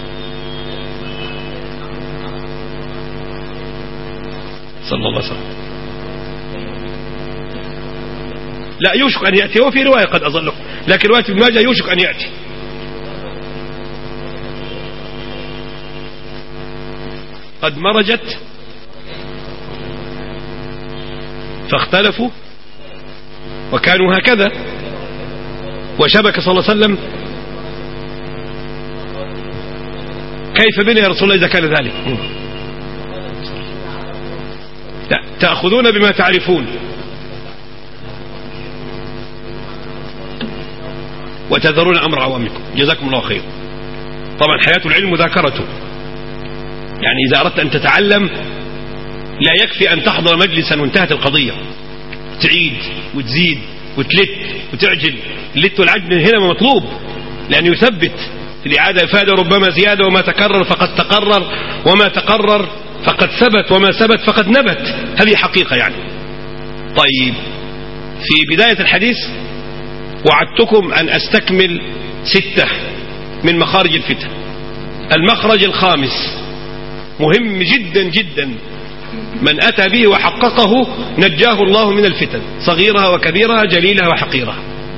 صلى الله عليه وسلم. لا يوشك أن يأتي، هو في رواية قد أظلكم، لكن رواية ابن ماجه يوشك أن يأتي. قد مرجت فاختلفوا وكانوا هكذا، وشبك صلى الله عليه وسلم. كيف بنا يا رسول الله إذا كان ذلك؟ لا، تأخذون بما تعرفون وتذرون أمر عوامكم. جزاكم الله خير. طبعا حياة العلم مذاكرته، يعني إذا أردت أن تتعلم لا يكفي أن تحضر مجلسا وانتهت القضية، تعيد وتزيد وتلت وتعجل. اللت والعجل هنا مطلوب، لأن يثبت في الإعادة إفادة ربما زيادة، وما تكرر فقد تقرر، وما تقرر فقد ثبت، وما ثبت فقد نبت. هذه حقيقة يعني. طيب، في بداية الحديث وعدتكم أن أستكمل 6 من مخارج الفتن. المخرج الخامس مهم جدا جدا، من أتى به وحققه نجاه الله من الفتن، صغيرها وكبيرها، جليلها وحقيرها.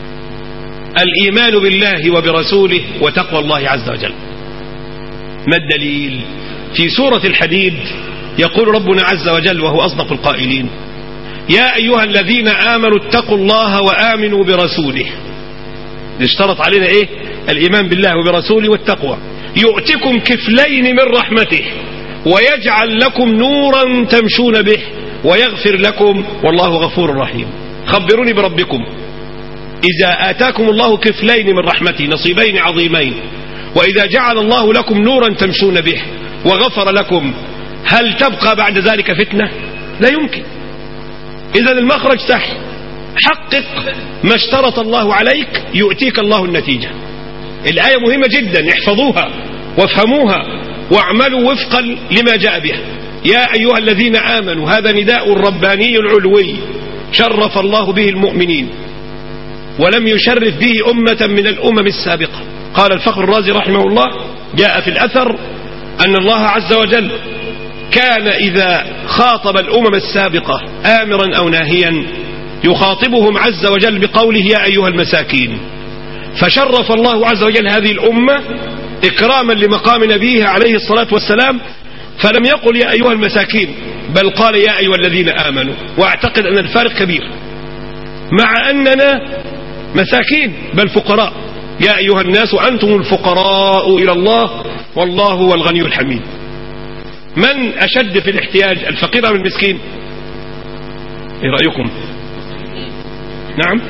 الإيمان بالله وبرسوله وتقوى الله عز وجل. ما الدليل؟ في سورة الحديد يقول ربنا عز وجل وهو أصدق القائلين: يا أيها الذين آمنوا اتقوا الله وآمنوا برسوله. اشترط علينا إيه؟ الإيمان بالله وبرسوله والتقوى. يؤتكم كفلين من رحمته ويجعل لكم نورا تمشون به ويغفر لكم والله غفور رحيم. خبروني بربكم، إذا آتاكم الله كفلين من رحمته، نصيبين عظيمين، وإذا جعل الله لكم نورا تمشون به وغفر لكم، هل تبقى بعد ذلك فتنة؟ لا يمكن. إذا المخرج سهل، حقق ما اشترط الله عليك يؤتيك الله النتيجة. الآية مهمة جدا، احفظوها وافهموها واعملوا وفقا لما جاء به. يا أيها الذين آمنوا، هذا نداء رباني علوي شرف الله به المؤمنين، ولم يشرف به أمة من الأمم السابقة. قال الفخر الرازي رحمه الله: جاء في الأثر أن الله عز وجل كان إذا خاطب الأمم السابقة آمرا أو ناهيا يخاطبهم عز وجل بقوله: يا أيها المساكين. فشرف الله عز وجل هذه الأمة إكراما لمقام نبيه عليه الصلاة والسلام، فلم يقل يا أيها المساكين، بل قال يا أيها الذين آمنوا. وأعتقد أن الفارق كبير، مع أننا مساكين بل فقراء. يا أيها الناس أنتم الفقراء إلى الله والله هو الغني الحميد. من أشد في الاحتياج، الفقير أم المسكين؟ إيه رأيكم؟ نعم،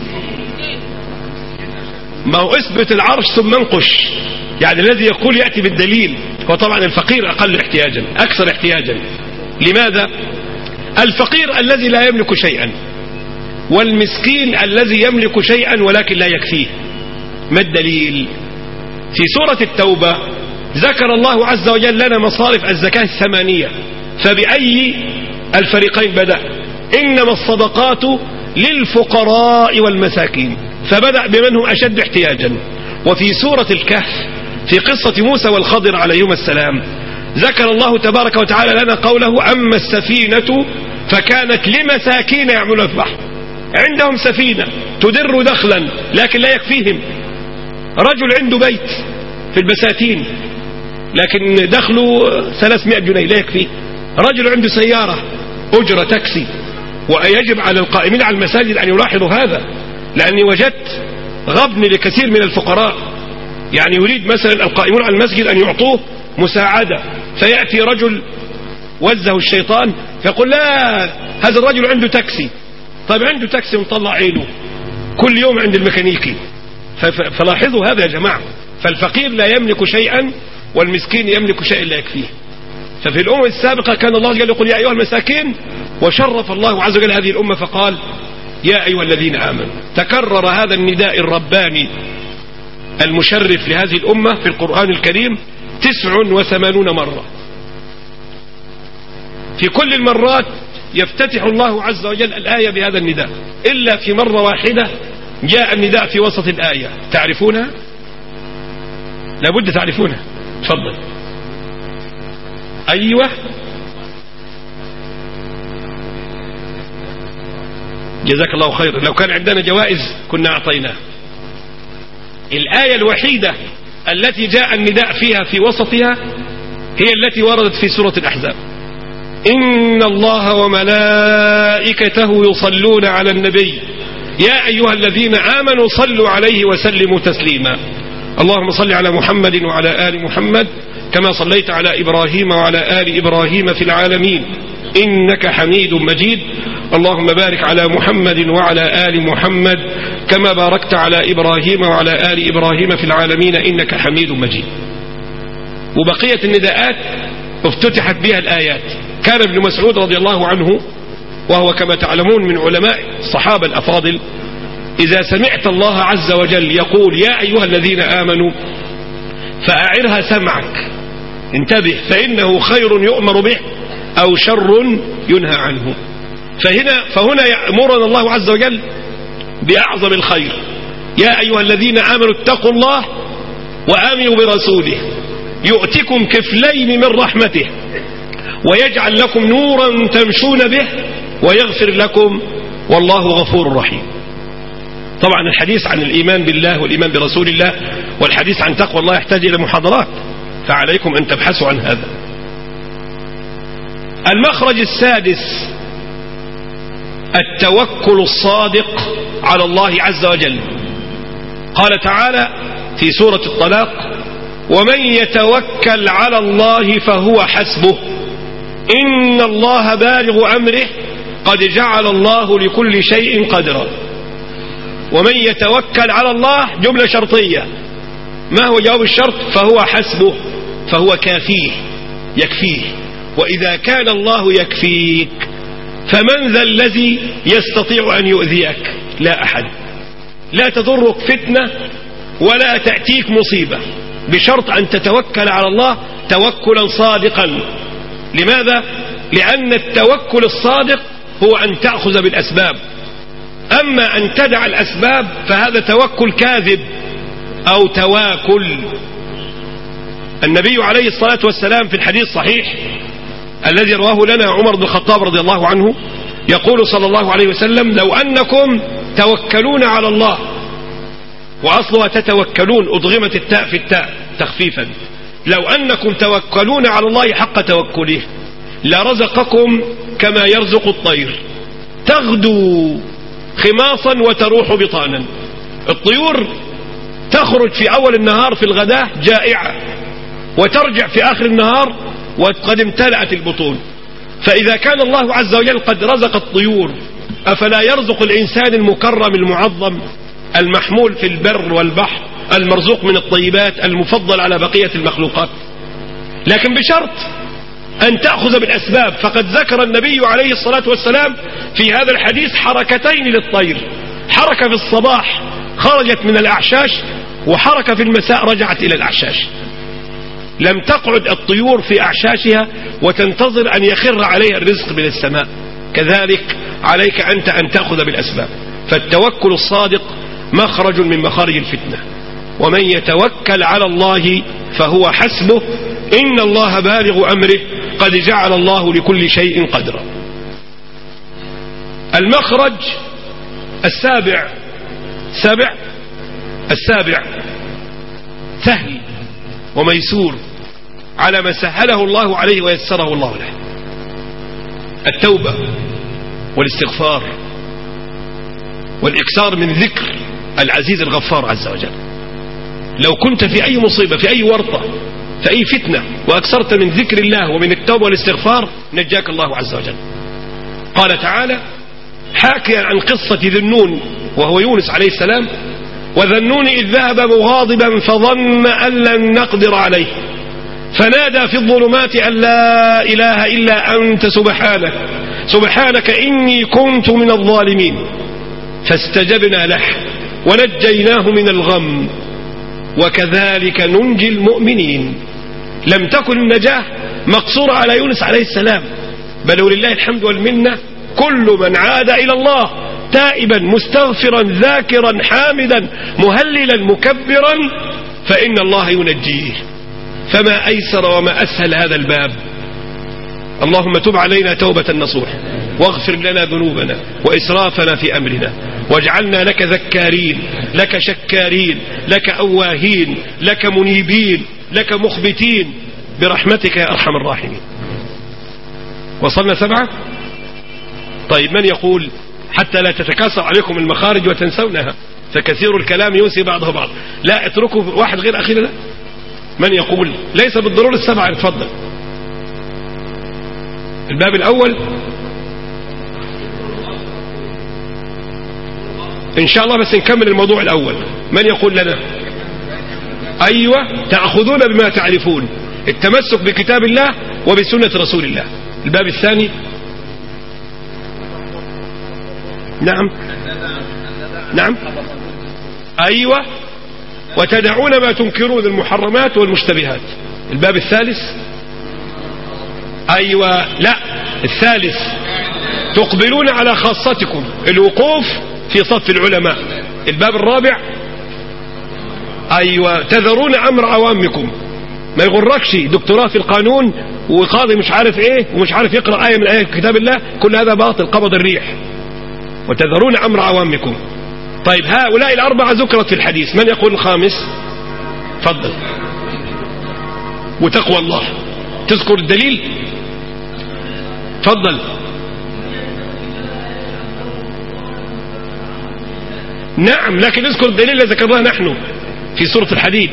ما هو اثبت العرش ثم انقش، يعني الذي يقول يأتي بالدليل. هو طبعا الفقير أقل احتياجا، أكثر احتياجا. لماذا؟ الفقير الذي لا يملك شيئا، والمسكين الذي يملك شيئا ولكن لا يكفيه. ما الدليل؟ في سورة التوبة ذكر الله عز وجل لنا مصارف الزكاة 8، فبأي الفريقين بدأ؟ إنما الصدقات للفقراء والمساكين، فبدأ بمن هم أشد احتياجا. وفي سورة الكهف في قصة موسى والخضر عليهما السلام ذكر الله تبارك وتعالى لنا قوله: أما السفينة فكانت لمساكين يعملون في البحر. عندهم سفينة تدر دخلا لكن لا يكفيهم. رجل عنده بيت في البساتين لكن دخله 300 جنيه لا يكفيه. رجل عنده سيارة أجرة تاكسي. ويجب على القائمين على المساجد أن يلاحظوا هذا، لأني وجدت غبن لكثير من الفقراء. يعني يريد مثلا القائمون على المسجد أن يعطوه مساعدة، فيأتي رجل وزه الشيطان فيقول: لا، هذا الرجل عنده تاكسي. طيب عنده تاكسي ومطلع عينه كل يوم عند الميكانيكي. فلاحظوا هذا يا جماعة. فالفقير لا يملك شيئا والمسكين يملك شيئا لا يكفيه. ففي الأمم السابقة كان الله جل يقول: يا أيها المساكين، وشرف الله عز وجل هذه الأمة فقال: يا أيها الذين آمنوا. تكرر هذا النداء الرباني المشرف لهذه الأمة في القرآن الكريم 89 مرة. في كل المرات يفتتح الله عز وجل الآية بهذا النداء، إلا في مرة واحدة جاء النداء في وسط الآية. تعرفونها؟ لابد تعرفونها. تفضل. أيوة، جزاك الله خير. لو كان عندنا جوائز كنا أعطيناها. الآية الوحيدة التي جاء النداء فيها في وسطها هي التي وردت في سورة الأحزاب: إن الله وملائكته يصلون على النبي يا أيها الذين آمنوا صلوا عليه وسلموا تسليما. اللهم صل على محمد وعلى آل محمد كما صليت على إبراهيم وعلى آل إبراهيم في العالمين إنك حميد مجيد. اللهم بارك على محمد وعلى آل محمد كما باركت على إبراهيم وعلى آل إبراهيم في العالمين إنك حميد مجيد. وبقية النداءات افتتحت بها الآيات. كان ابن مسعود رضي الله عنه، وهو كما تعلمون من علماء الصحابة الأفاضل، إذا سمعت الله عز وجل يقول يا أيها الذين آمنوا فأعرها سمعك، انتبه، فإنه خير يؤمر به أو شر ينهى عنه. فهنا يأمرنا الله عز وجل بأعظم الخير: يا أيها الذين آمنوا اتقوا الله وآمنوا برسوله يؤتكم كفلين من رحمته ويجعل لكم نورا تمشون به ويغفر لكم والله غفور رحيم. طبعا الحديث عن الإيمان بالله والإيمان برسول الله والحديث عن تقوى الله يحتاج إلى محاضرات، فعليكم أن تبحثوا عن هذا. المخرج السادس: التوكل الصادق على الله عز وجل. قال تعالى في سورة الطلاق: ومن يتوكل على الله فهو حسبه إن الله بالغ أمره قد جعل الله لكل شيء قدرا. ومن يتوكل على الله جملة شرطية. ما هو جواب الشرط؟ فهو حسبه، فهو كافيه، يكفيه. وإذا كان الله يكفيك فمن ذا الذي يستطيع أن يؤذيك؟ لا أحد. لا تضرك فتنة ولا تأتيك مصيبة بشرط أن تتوكل على الله توكلا صادقا. لماذا؟ لأن التوكل الصادق هو أن تأخذ بالأسباب، أما أن تدع الأسباب فهذا توكل كاذب أو تواكل. النبي عليه الصلاة والسلام في الحديث الصحيح الذي رواه لنا عمر بن الخطاب رضي الله عنه يقول صلى الله عليه وسلم: لو أنكم توكلون على الله، وأصلها تتوكلون، أضغمت التاء في التاء تخفيفا، لو أنكم توكلون على الله حق توكله لرزقكم كما يرزق الطير تغدو خماصا وتروح بطانا. الطيور تخرج في أول النهار في الغداء جائعة وترجع في آخر النهار وقد امتلأت البطون. فإذا كان الله عز وجل قد رزق الطيور أفلا يرزق الإنسان المكرم المعظم المحمول في البر والبحر المرزوق من الطيبات المفضل على بقية المخلوقات؟ لكن بشرط أن تأخذ بالأسباب. فقد ذكر النبي عليه الصلاة والسلام في هذا الحديث حركتين للطير: حركة في الصباح خرجت من الأعشاش، وحركة في المساء رجعت إلى الأعشاش. لم تقعد الطيور في أعشاشها وتنتظر أن يخر عليها الرزق من السماء. كذلك عليك أنت أن تأخذ بالأسباب. فالتوكل الصادق مخرج من مخارج الفتنة. ومن يتوكل على الله فهو حسبه إن الله بالغ أمره قد جعل الله لكل شيء قدرا. المخرج السابع سهل وميسور على ما سهله الله عليه ويسره الله له: التوبة والاستغفار والإكثار من ذكر العزيز الغفار عز وجل. لو كنت في أي مصيبة، في أي ورطة، في أي فتنة، وأكثرت من ذكر الله ومن التوبة والاستغفار نجاك الله عز وجل. قال تعالى حاكيا عن قصة ذي النون وهو يونس عليه السلام: وذا النون إذ ذهب مغاضبا فظن أن لن نقدر عليه فنادى في الظلمات أن لا إله إلا أنت سبحانك إني كنت من الظالمين فاستجبنا له ونجيناه من الغم وكذلك ننجي المؤمنين. لم تكن النجاة مقصورة على يونس عليه السلام، بل ولله الحمد والمنة كل من عاد إلى الله تائبا مستغفرا ذاكرا حامدا مهللا مكبرا فإن الله ينجيه. فما أيسر وما أسهل هذا الباب. اللهم تب علينا توبة نصوح، واغفر لنا ذنوبنا وإسرافنا في أمرنا، واجعلنا لك ذكارين، لك شكارين، لك أواهين، لك منيبين، لك مخبتين برحمتك يا أرحم الراحمين. وصلنا 7. طيب من يقول حتى لا تتكاثر عليكم المخارج وتنسونها فكثير الكلام ينسي بعضه بعض؟ لا اتركوا واحد غير أخير. لا من يقول ليس بالضرورة 7. اتفضل. الباب الأول إن شاء الله، بس نكمل الموضوع الأول. من يقول لنا؟ أيوة، تأخذون بما تعرفون، التمسك بكتاب الله وبسنة رسول الله. الباب الثاني. نعم نعم أيوة، وتدعون ما تنكرون المحرمات والمشتبهات. الباب الثالث. أيوة، لا الثالث تقبلون على خاصتكم، الوقوف في صف العلماء. الباب الرابع. أيوة، تذرون أمر عوامكم، ما يغركش دكتوراه في القانون وقاضي مش عارف ايه ومش عارف يقرأ آية من آية كتاب الله، كل هذا باطل قبض الريح. وتذرون أمر عوامكم. طيب هؤلاء الأربعة ذكرت في الحديث، من يقول الخامس؟ تفضل. وتقوى الله. تذكر الدليل؟ تفضل. نعم، لكن اذكر الدليل اللي ذكرناه نحن في سورة الحديد.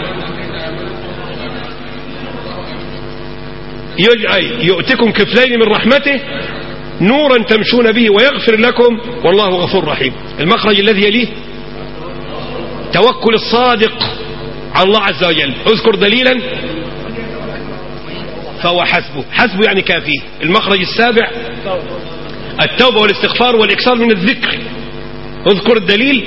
يؤتكم كفلين من رحمته نورا تمشون به ويغفر لكم والله غفور رحيم. المخرج الذي يليه توكل الصادق على الله عز وجل. اذكر دليلا فهو حسبه. حسبه يعني كافيه. المخرج السابع التوبة والاستغفار والإكثار من الذكر. اذكر الدليل.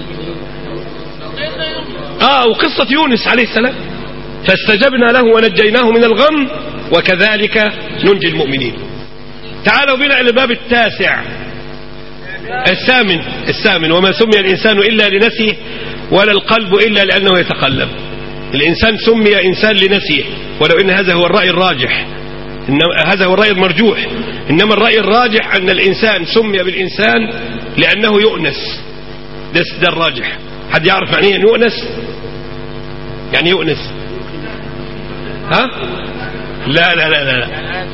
وقصة يونس عليه السلام، فاستجبنا له ونجيناه من الغم وكذلك ننجي المؤمنين. تعالوا بنا إلى الباب التاسع. الثامن وما سمي الإنسان إلا لنسيه ولا القلب إلا لأنه يتقلب. الإنسان سمي إنسان لنسيه، ولو إن هذا هو الرأي الراجح، هذا هو الرأي المرجوح. إنما الرأي الراجح أن الإنسان سمي بالإنسان لأنه يؤنس. ده الراجح. حد يعرف معنى ايه يؤنس؟ يعني يؤنس. ها؟ لا لا لا لا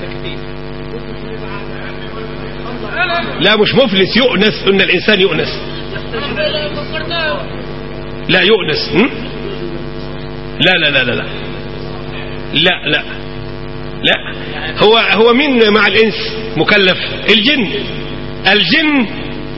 لا مش مفلس، يؤنس. ان الانسان يؤنس. لا يؤنس. لا لا لا لا لا لا لا لا هو مين مع الانس مكلف؟ الجن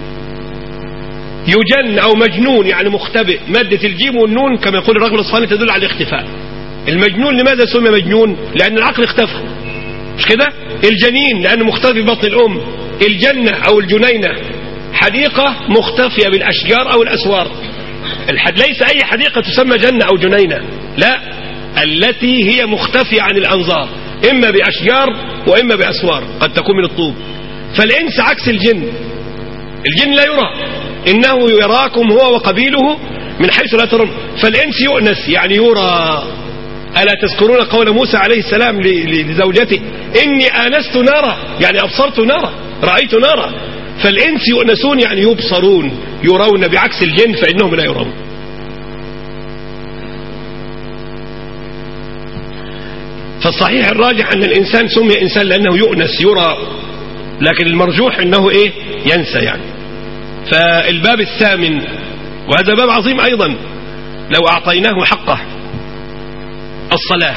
يجن او مجنون يعني مختبئ. مادة الجيم والنون كما يقول الرجل الصالح تدل على الاختفاء. المجنون لماذا سمي مجنون؟ لان العقل اختفى، مش كده؟ الجنين لانه مختفي في بطن الام. الجنة او الجنينة حديقة مختفية بالاشجار او الاسوار. ليس اي حديقة تسمى جنة او جنينة، لا، التي هي مختفية عن الانظار، اما باشجار واما باسوار، قد تكون من الطوب. فالانس عكس الجن لا يرى، إنه يراكم هو وقبيله من حيث لا ترون. فالإنس يؤنس يعني يرى. ألا تذكرون قول موسى عليه السلام لزوجته إني آنست نارا، يعني أبصرت نارا، رأيت نارا. فالإنس يؤنسون يعني يبصرون، يرون، بعكس الجن فإنهم لا يرون. فالصحيح الراجح أن الإنسان سمي إنسان لأنه يؤنس يرى، لكن المرجوح أنه ينسى يعني. فالباب الثامن، وهذا باب عظيم أيضا لو أعطيناه حقه، الصلاة.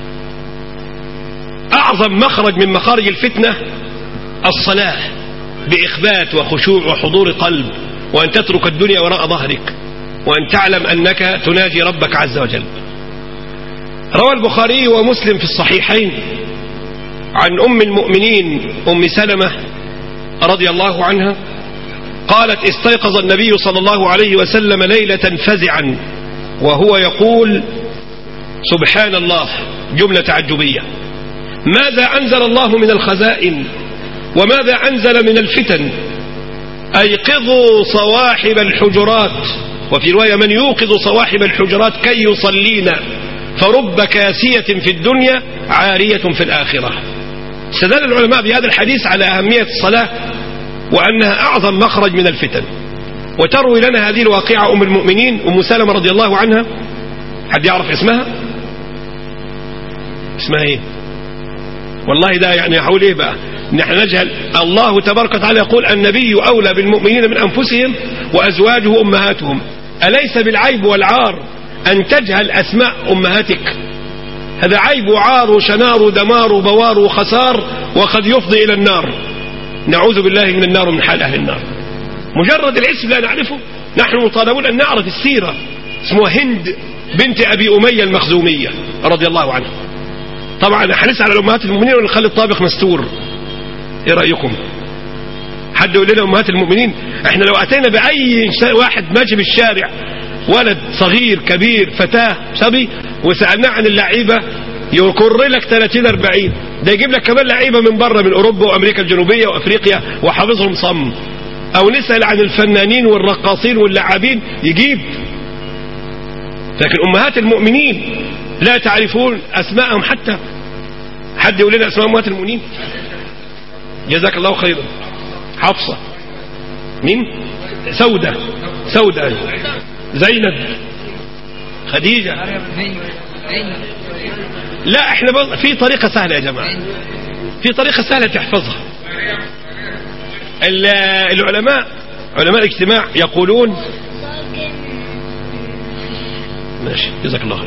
أعظم مخرج من مخارج الفتنة الصلاة، بإخبات وخشوع وحضور قلب، وأن تترك الدنيا وراء ظهرك، وأن تعلم أنك تناجي ربك عز وجل. روى البخاري ومسلم في الصحيحين عن أم المؤمنين أم سلمة رضي الله عنها قالت استيقظ النبي صلى الله عليه وسلم ليلة فزعا وهو يقول سبحان الله، جملة تعجبية، ماذا أنزل الله من الخزائن وماذا أنزل من الفتن. أيقظوا صواحب الحجرات، وفي رواية من يوقظ صواحب الحجرات كي يصلينا، فرب كاسية في الدنيا عارية في الآخرة. استدل العلماء بهذا الحديث على أهمية الصلاة وأنها أعظم مخرج من الفتن. وتروي لنا هذه الواقعة أم المؤمنين أم سلمة رضي الله عنها. حد يعرف اسمها؟ اسمها ايه؟ والله ده يعني هقول ايه بقى، نحن نجهل. الله تبارك وتعالى يقول النبي أولى بالمؤمنين من أنفسهم وأزواجه أمهاتهم. أليس بالعيب والعار أن تجهل أسماء أمهاتك؟ هذا عيب وعار وشنار ودمار وبوار وخسار، وقد يفضي إلى النار. نعوذ بالله من النار ومن حال أهل النار. مجرد الاسم لا نعرفه. نحن مطالبون أن نعرف السيرة. اسمها هند بنت أبي أمية المخزومية رضي الله عنها. طبعا هنسأل على أمهات المؤمنين ونخلي الطابق مستور. ايه رأيكم؟ حد يقول لنا أمهات المؤمنين؟ احنا لو أتينا بأي واحد ماشي بالشارع، ولد صغير كبير فتاة صبي، وسألناه عن اللعيبة يكر لك 30-40. ده يجيب لك كمان لعيبة من بره، من أوروبا وأمريكا الجنوبية وأفريقيا، وحافظهم صم. أو نسأل عن الفنانين والرقاصين واللاعبين يجيب. لكن أمهات المؤمنين لا تعرفون أسماءهم حتى. حد يقول لنا أسماء أمهات المؤمنين؟ جزاك الله خيرا. حفصة، مين؟ سودة، زينب، خديجة. لا احنا في طريقة سهلة يا جماعة، في طريقة سهلة تحفظها. العلماء علماء الاجتماع يقولون، ماشي جزاك الله خير،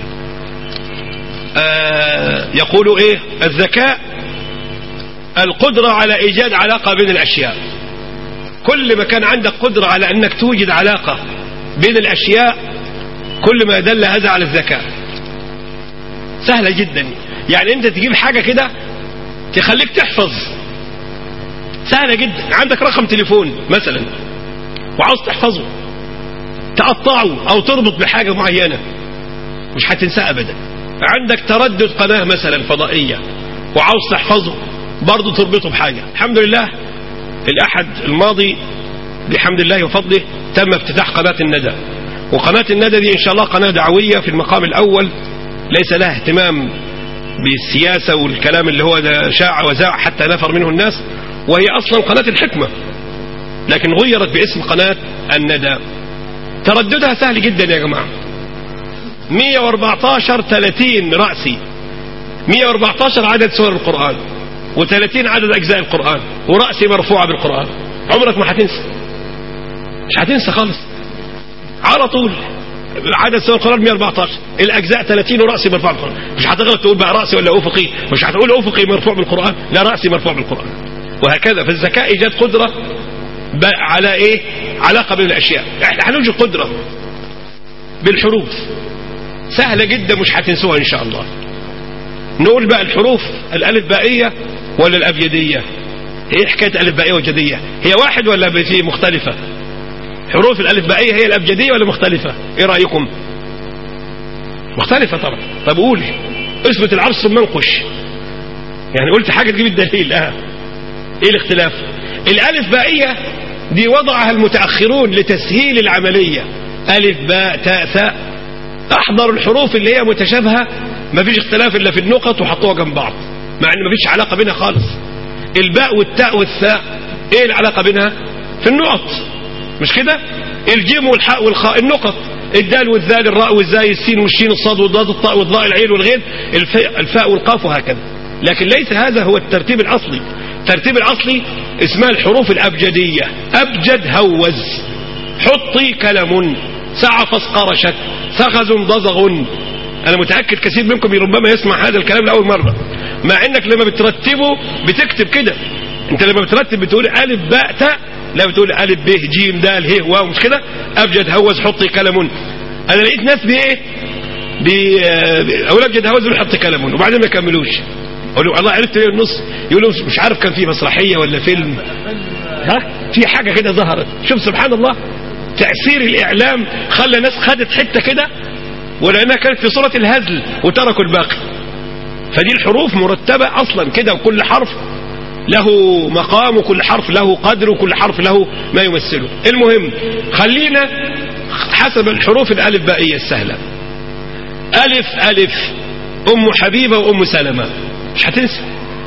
يقولوا ايه؟ الذكاء القدرة على ايجاد علاقة بين الاشياء. كل ما كان عندك قدرة على انك توجد علاقة بين الاشياء، كل ما دل هذا على الذكاء. سهلة جدا. يعني انت تجيب حاجة كده تخليك تحفظ، سهلة جدا. عندك رقم تليفون مثلا وعاوز تحفظه، تقطعه او تربط بحاجة معينة، مش هتنساه ابدا. عندك تردد قناة مثلا فضائية وعاوز تحفظه، برضه تربطه بحاجة. الحمد لله الأحد الماضي بحمد الله وفضله تم افتتاح قناة الندى. وقناة الندى دي إن شاء الله قناة دعوية في المقام الأول، ليس لها اهتمام بالسياسة والكلام اللي هو ده شاع وزاع حتى نفر منه الناس، وهي أصلا قناة الحكمة، لكن غيرت باسم قناة الندى. ترددها سهل جدا يا جماعة، 114-30 رأسي، 114 عدد سور القرآن، و30 عدد أجزاء القرآن، ورأسي مرفوعة بالقرآن. عمرك ما هتنسى، مش هتنسى خالص، على طول. عدد سور القرآن 114، الأجزاء 30، ورأسي مرفوع بالقرآن. مش هتغلط تقول بقى رأسي ولا أفقي، مش هتقول أفقي مرفوع بالقرآن، لا رأسي مرفوع بالقرآن. وهكذا. فالذكاء إيجاد قدرة على إيه؟ علاقة بين الأشياء. احنا هنوجد قدرة بالحروف سهلة جدا، مش هتنسوها إن شاء الله. نقول بقى الحروف الألف بائية ولا الأبجدية؟ ايه حكاية ألف بائية وجدية؟ هي واحد ولا في مختلفة؟ حروف الألف بائية هي الأبجدية ولا مختلفة؟ ايه رأيكم؟ مختلفة طبعا. طب قول اثبت العرش ثم انقش. يعني قلت حاجة تجيب الدليل. ايه الاختلاف؟ الألف بائية دي وضعها المتأخرون لتسهيل العملية، ألف باء تاء ثاء. أحضر الحروف اللي هي متشابهة ما فيش اختلاف إلا في النقط وحطوها جنب بعض، مع إن ما فيش علاقة بينها خالص. الباء والتاء والثاء إيه العلاقة بينها؟ في النقط، مش كده؟ الجيم والحاء والخاء النقط، الدال والذال الراء والزاي السين والشين الصاد والضاد الطاء والضاء العين والغين الفاء والقاف، وهكذا. لكن ليس هذا هو الترتيب الأصلي. الترتيب الأصلي اسمها الحروف الأبجدية. أبجد هوز، حطي كلم، سعفص قرشت، سخز ضزغ. أنا متأكد كثير منكم ربما يسمع هذا الكلام لأول مرة، مع إنك لما بترتبه بتكتب كده. أنت لما بترتب بتقول ألف باء تاء، لا بتقول ألف ب جيم دال ه واو، مش كده؟ أبجد هوز حطي كلم. أنا لقيت ناس بإيه؟ أقول أبجد هوز يقول حطي كلم، وبعدين ما يكملوش. أقول له الله عرفت ليه النص؟ يقولوا مش عارف كان في مسرحية ولا فيلم، في حاجة كده ظهرت. شوف سبحان الله، تأثير الإعلام خلى ناس خدت حتة كده ولأنها كانت في صورة الهزل وتركوا الباقي. فدي الحروف مرتبة أصلا كده، وكل حرف له مقام، وكل حرف له قدر، وكل حرف له ما يمثله. المهم خلينا حسب الحروف الألف بائية السهلة. ألف ألف أم حبيبة وأم سلمة، مش هتنسى.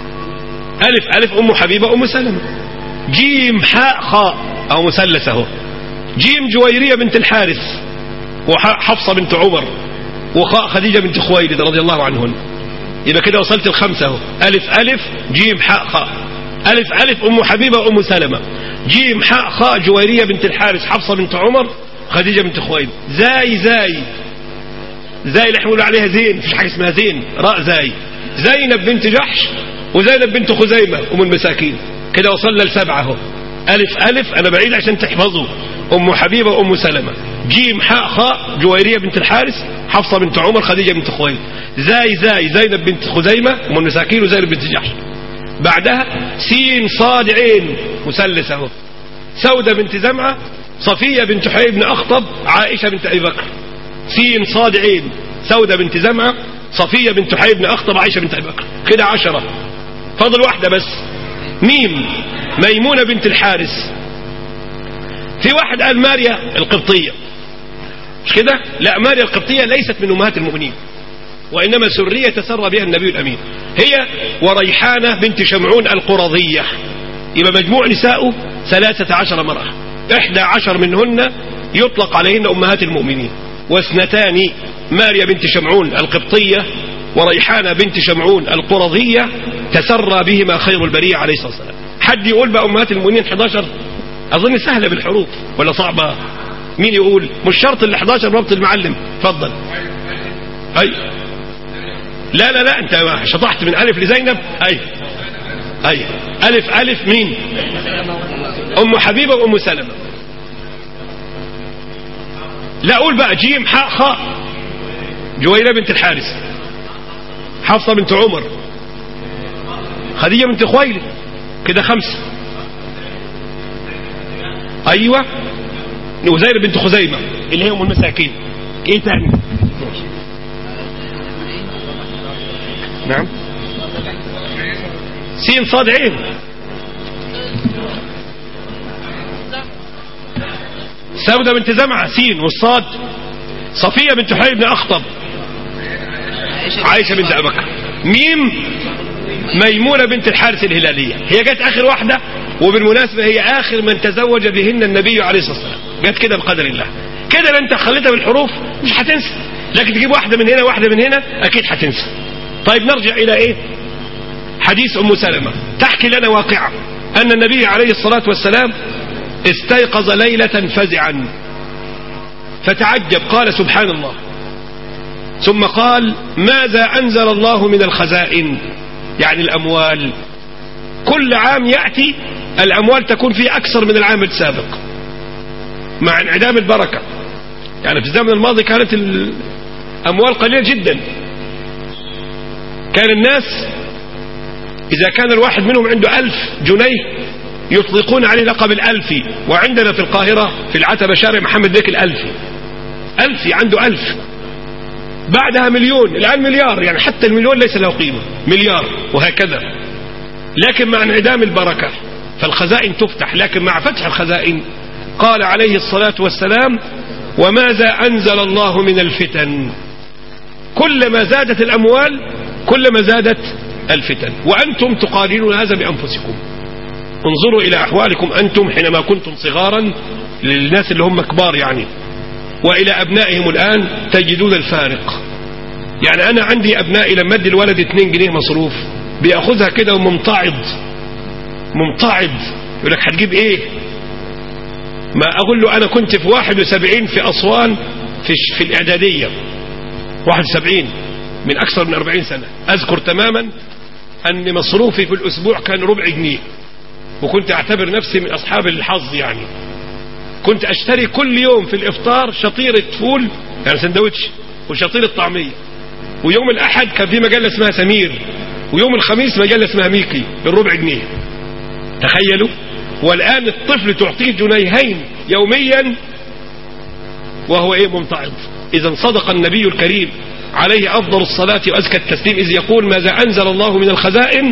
ألف ألف أم حبيبة أم سلمة. جيم حاء خاء أو مثلث أهو. جيم جويرية بنت الحارث، وحاء حفصة بنت عمر، وخاء خديجة بنت خويلد رضي الله عنهن. يبقى كده وصلت الخمسة اهو. ألف ألف جيم حاء خاء. ألف ألف أم حبيبة وأم سلمة. جيم حاء خاء جويرية بنت الحارث، حفصة بنت عمر، خديجة بنت خويلد. زاي زاي زاي اللي احنا بنقول عليها زين، مفيش حاجة اسمها زين، راء زاي. زينب بنت جحش وزينب بنت خزيمة أم المساكين. كده وصلنا لسبعة اهو. ألف ألف أنا بعيد عشان تحفظوا، أم حبيبة وأم سلمة. جيم حاء خاء جويرية بنت الحارث، حفصة بنت عمر، خديجة بنت خويلد. زاي زاي زينب بنت خزيمة أم المساكين وزينب بنت جحش. بعدها سين صاد عين مثلث اهو. سودة بنت زمعة، صفية بنت حيي بن أخطب، عائشة بنت أبي بكر. سين صاد عين سودة بنت زمعة، صفية بنت حيي بن أخطب، عائشة بنت أبي بكر. كده 10. فضل واحدة بس. ميم ميمونة بنت الحارث. في واحد قال ماريا القبطية، مش كده؟ لا، ماريا القبطية ليست من أمهات المؤمنين، وإنما سرية تسرى بها النبي الأمين. هي وريحانة بنت شمعون القرظية. يبقى مجموع نساءه 13 مرأة، 11 منهن يطلق عليهن أمهات المؤمنين، واثنتان ماريا بنت شمعون القبطية وريحانة بنت شمعون القرظية تسرى بهما خير البرية عليه الصلاة والسلام. حد يقول بقى أمهات المؤمنين 11؟ أظن سهلة بالحروف ولا صعبة؟ مين يقول؟ مش شرط ال 11 ربط المعلم. اتفضل. أي لا لا لا، أنت شطحت من ألف لزينب. أي ألف ألف مين؟ أم حبيبة وأم سلمة. لا أقول بقى جيم حاء خاء جويرية بنت الحارث، حفصة بنت عمر، خديجة بنت خويلد. كده 5. أيوة وزينب بنت خزيمة اللي هي أم المساكين. إيه تاني؟ نعم سين صاد عين. سودة بنت زمعة سين والصاد. صفية بنت حيي بن أخطب، عائشة بنت أبي بكر. ميم ميمونة بنت الحارث الهلالية. هي جت آخر واحدة، وبالمناسبة هي آخر من تزوج بهن النبي عليه الصلاة والسلام. جت كده بقدر الله. كده لو أنت خليتها بالحروف مش هتنسى، لكن تجيب واحدة من هنا واحدة من هنا أكيد هتنسى. طيب نرجع إلى إيه؟ حديث أم سلمة تحكي لنا واقعة أن النبي عليه الصلاة والسلام استيقظ ليلة فزعا فتعجب، قال سبحان الله، ثم قال ماذا أنزل الله من الخزائن، يعني الأموال. كل عام يأتي الأموال تكون فيه أكثر من العام السابق مع انعدام البركة. يعني في الزمن الماضي كانت الأموال قليلة جدا، كان الناس إذا كان الواحد منهم عنده 1000 جنيه يطلقون عليه لقب الألفي. وعندنا في القاهرة في العتبة شارع محمد بيك الألفي. ألفي عنده 1000. بعدها مليون، الآن مليار، يعني حتى المليون ليس له قيمة، مليار وهكذا. لكن مع انعدام البركة فالخزائن تفتح. لكن مع فتح الخزائن قال عليه الصلاة والسلام وماذا أنزل الله من الفتن. كلما زادت الأموال كلما زادت الفتن، وأنتم تقارنون هذا بأنفسكم. انظروا إلى أحوالكم أنتم حينما كنتم صغارا، للناس اللي هم كبار يعني، وإلى أبنائهم الآن تجدون الفارق. يعني أنا عندي أبنائي لما أدي الولد 2 جنيه مصروف بيأخذها كده وممتعض يقول لك هتجيب إيه؟ ما أقول له أنا كنت في 71 في أسوان في الإعدادية 71 من أكثر من 40 سنة. أذكر تماما أن مصروفي في الأسبوع كان 4 جنيه، وكنت أعتبر نفسي من أصحاب الحظ. يعني كنت أشتري كل يوم في الإفطار شطيرة فول يعني سندوتش وشطيرة طعمية، ويوم الأحد كان في مجلة اسمها سمير، ويوم الخميس مجلة اسمها ميكي ب4 جنيه. تخيلوا. والآن الطفل تعطيه 2 جنيه يوميا وهو ممتعض. إذا صدق النبي الكريم عليه أفضل الصلاة وأزكى التسليم إذ يقول ماذا أنزل الله من الخزائن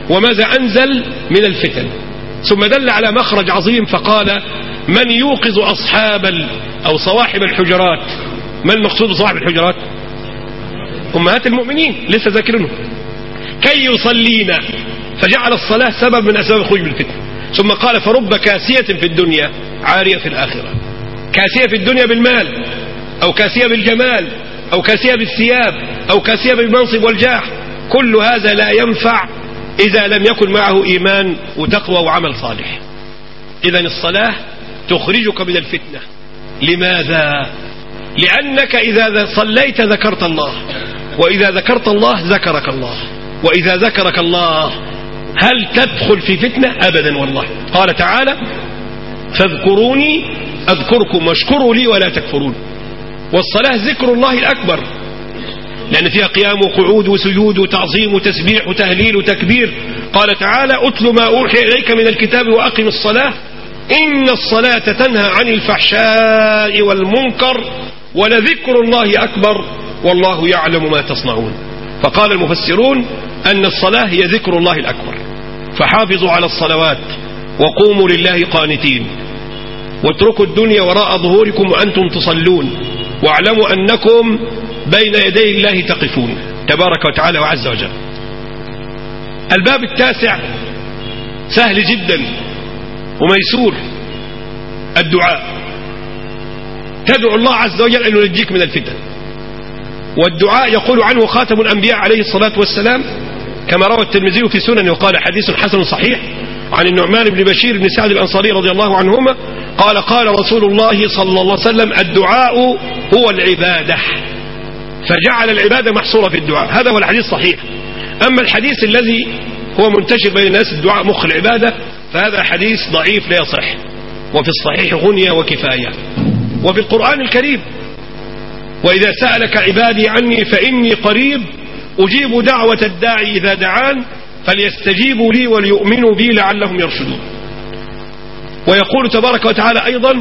وماذا أنزل من الفتن، ثم دل على مخرج عظيم فقال: من يوقظ أصحاب أو صواحب الحجرات. ما المقصود بصواحب الحجرات؟ أمهات المؤمنين، لسه ذاكرينه. كي يصلينا، فجعل الصلاة سبب من أسباب الخروج من الفتن. ثم قال: فرب كاسية في الدنيا عارية في الآخرة. كاسية في الدنيا بالمال، أو كاسية بالجمال، أو كاسية بالثياب، أو كاسية بالمنصب والجاه، كل هذا لا ينفع إذا لم يكن معه إيمان وتقوى وعمل صالح. إذن الصلاة تخرجك من الفتنة. لماذا؟ لأنك إذا صليت ذكرت الله، وإذا ذكرت الله ذكرك الله، وإذا ذكرك الله هل تدخل في فتنة؟ أبدا والله. قال تعالى: فاذكروني أذكركم واشكروا لي ولا تكفرون. والصلاة ذكر الله الأكبر، لأن فيها قيام وقعود وسجود وتعظيم وتسبيح وتهليل وتكبير. قال تعالى: أتل ما أوحي إليك من الكتاب وأقم الصلاة إن الصلاة تنهى عن الفحشاء والمنكر ولذكر الله أكبر والله يعلم ما تصنعون. فقال المفسرون أن الصلاة هي ذكر الله الأكبر. فحافظوا على الصلوات وقوموا لله قانتين، واتركوا الدنيا وراء ظهوركم وأنتم تصلون، واعلموا أنكم بين يدي الله تقفون تبارك وتعالى وعز وجل. الباب التاسع سهل جدا وميسور: الدعاء. تدعو الله عز وجل أن ينجيك من الفتن. والدعاء يقول عنه خاتم الأنبياء عليه الصلاة والسلام، كما روى الترمذي في سننه وقال حديث حسن صحيح عن النعمان بن بشير بن سعد الأنصاري رضي الله عنهما قال: قال رسول الله صلى الله عليه وسلم: الدعاء هو العبادة. فجعل العبادة محصورة في الدعاء. هذا هو الحديث صحيح. أما الحديث الذي هو منتشر بين الناس: الدعاء مخ العبادة، فهذا حديث ضعيف لا يصح. وفي الصحيح غنية وكفاية. وفي القرآن الكريم: وإذا سألك عبادي عني فإني قريب أجيب دعوة الداعي إذا دعان فليستجيبوا لي وليؤمنوا بي لعلهم يرشدون. ويقول تبارك وتعالى أيضا: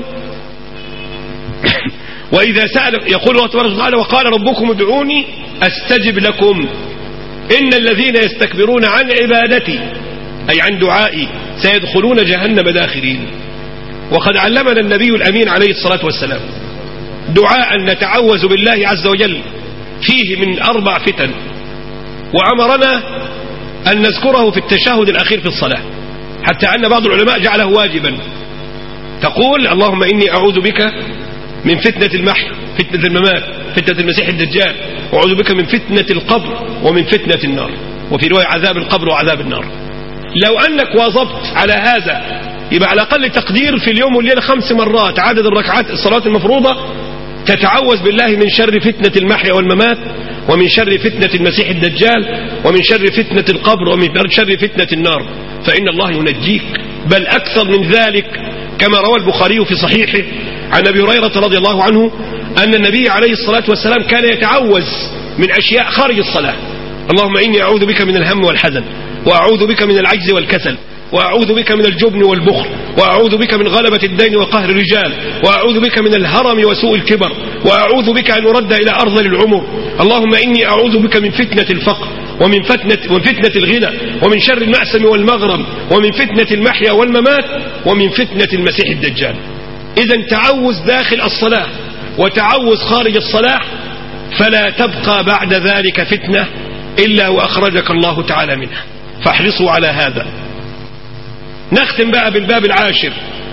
وإذا سألك، يقول الله تبارك وتعالى: وقال ربكم ادعوني أستجب لكم إن الذين يستكبرون عن عبادتي أي عن دعائي سيدخلون جهنم داخرين. وقد علمنا النبي الأمين عليه الصلاة والسلام دعاء نتعوذ بالله عز وجل فيه من 4 فتن، وأمرنا أن نذكره في التشهد الأخير في الصلاة، حتى أن بعض العلماء جعله واجبا. تقول: اللهم إني أعوذ بك من فتنة المحيا، فتنة الممات، فتنة المسيح الدجال، وأعوذ بك من فتنة القبر ومن فتنة النار، وفي رواية عذاب القبر وعذاب النار. لو أنك واظبت على هذا يبقى على أقل تقدير في اليوم والليلة 5 مرات عدد الركعات الصلاة المفروضة تتعوذ بالله من شر فتنة المحيا والممات، ومن شر فتنة المسيح الدجال، ومن شر فتنة القبر، ومن شر فتنة النار، فإن الله ينجيك. بل أكثر من ذلك، كما روى البخاري في صحيحه عن أبي هريرة رضي الله عنه أن النبي عليه الصلاة والسلام كان يتعوذ من أشياء خارج الصلاة: اللهم إني أعوذ بك من الهم والحزن، وأعوذ بك من العجز والكسل، وأعوذ بك من الجبن والبخل، وأعوذ بك من غلبة الدين وقهر الرجال، وأعوذ بك من الهرم وسوء الكبر، وأعوذ بك أن أرد إلى أرذل العمر. اللهم إني أعوذ بك من فتنة الفقر، ومن فتنة الغنى، ومن شر المأسم والمغرم، ومن فتنة المحيا والممات، ومن فتنة المسيح الدجال. إذا تعوذ داخل الصلاة وتعوذ خارج الصلاة، فلا تبقى بعد ذلك فتنة إلا وأخرجك الله تعالى منها. فاحرصوا على هذا. نختم بقى بالباب العاشر،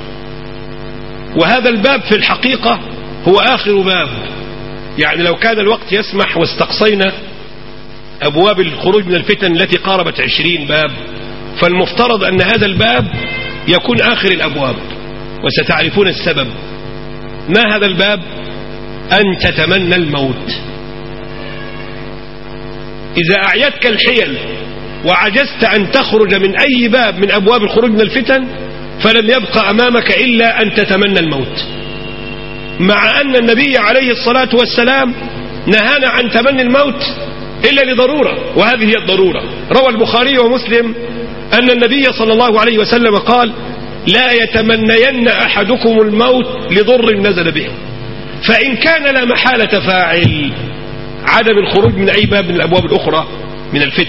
وهذا الباب في الحقيقة هو آخر باب. يعني لو كان الوقت يسمح واستقصينا أبواب الخروج من الفتن التي قاربت 20 باب، فالمفترض أن هذا الباب يكون آخر الأبواب، وستعرفون السبب. ما هذا الباب؟ أن تتمنى الموت. إذا أعيتك الحيل وعجزت أن تخرج من أي باب من أبواب الخروج من الفتن، فلم يبقى أمامك إلا أن تتمنى الموت، مع أن النبي عليه الصلاة والسلام نهانا عن تمني الموت إلا لضرورة، وهذه هي الضرورة. روى البخاري ومسلم أن النبي صلى الله عليه وسلم قال: لا يتمنين أحدكم الموت لضر نزل به، فإن كان لا محالة فاعل عدم الخروج من أي باب من الأبواب الأخرى من الفتن،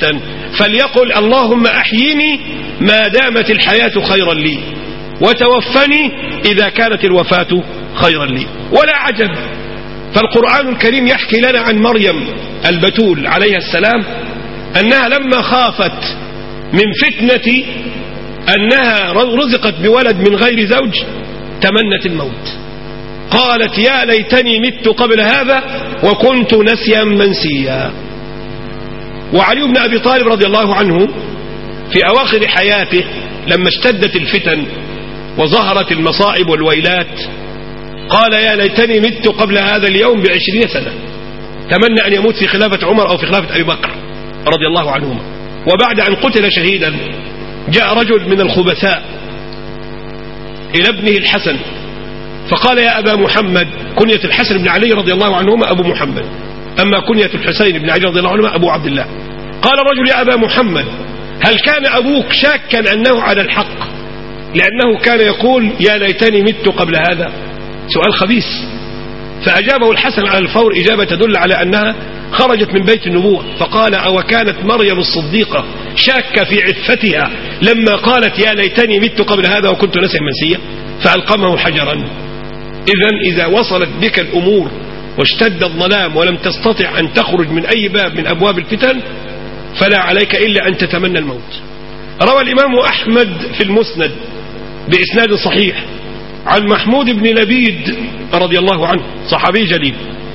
فليقل اللهم أحيني ما دامت الحياة خيرا لي وتوفني إذا كانت الوفاة خيرا لي. ولا عجب، فالقرآن الكريم يحكي لنا عن مريم البتول عليها السلام أنها لما خافت من فتنة أنها رزقت بولد من غير زوج تمنت الموت، قالت يا ليتني مت قبل هذا وكنت نسيا منسيا. وعلي بن أبي طالب رضي الله عنه في أواخر حياته لما اشتدت الفتن وظهرت المصائب والويلات قال يا ليتني مت قبل هذا اليوم ب20 سنة. تمنى أن يموت في خلافة عمر أو في خلافة أبي بكر رضي الله عنهما. وبعد أن قتل شهيدا جاء رجل من الخبثاء إلى ابنه الحسن فقال يا أبا محمد، كنية الحسن بن علي رضي الله عنهما أبو محمد، أما كنية الحسين بن علي رضي الله عنهما أبو عبد الله. قال الرجل يا أبا محمد هل كان أبوك شاكا أنه على الحق لأنه كان يقول يا ليتني مت قبل هذا؟ سؤال خبيث. فأجابه الحسن على الفور إجابة تدل على أنها خرجت من بيت النبوة. فقال أو كانت مريم الصديقة شاكة في عفتها لما قالت يا ليتني مت قبل هذا وكنت نسيا منسيا؟ فألقمه حجرا. إذا وصلت بك الأمور واشتد الظلام ولم تستطع أن تخرج من أي باب من أبواب الفتن فلا عليك إلا أن تتمنى الموت. روى الإمام أحمد في المسند بإسناد صحيح عن محمود بن لبيد رضي الله عنه صحابي جليل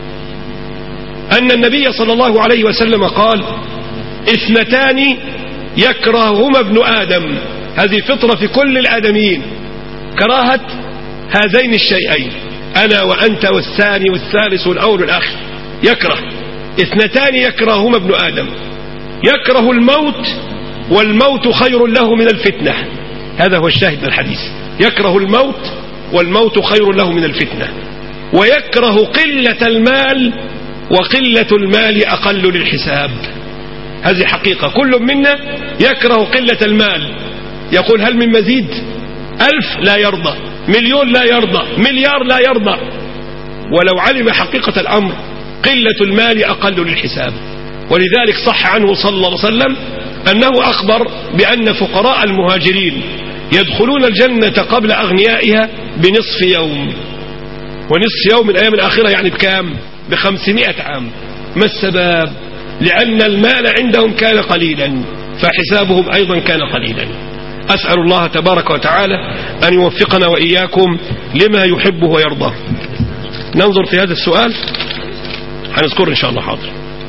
أن النبي صلى الله عليه وسلم قال 2 يكرههما ابن آدم، هذه فطرة في كل الآدميين، كراهة هذين الشيئين أنا وأنت والثاني والثالث والأول والآخر. يكره 2 يكرههما ابن آدم، يكره الموت والموت خير له من الفتنة. هذا هو الشاهد من الحديث، يكره الموت والموت خير له من الفتنة. ويكره قلة المال وقلة المال أقل للحساب. هذه حقيقة، كل منا يكره قلة المال، يقول هل من مزيد؟ 1000 لا يرضى، 1,000,000 لا يرضى، 1,000,000,000 لا يرضى. ولو علم حقيقة الأمر قلة المال أقل للحساب. ولذلك صح عنه صلى الله عليه وسلم أنه أخبر بأن فقراء المهاجرين يدخلون الجنة قبل أغنيائها بنصف يوم، ونصف يوم من أيام الآخرة يعني بكام؟ ب500 عام. ما السبب؟ لأن المال عندهم كان قليلا فحسابهم أيضا كان قليلا. أسأل الله تبارك وتعالى أن يوفقنا وإياكم لما يحبه ويرضاه. ننظر في هذا السؤال هنذكر إن شاء الله. حاضر.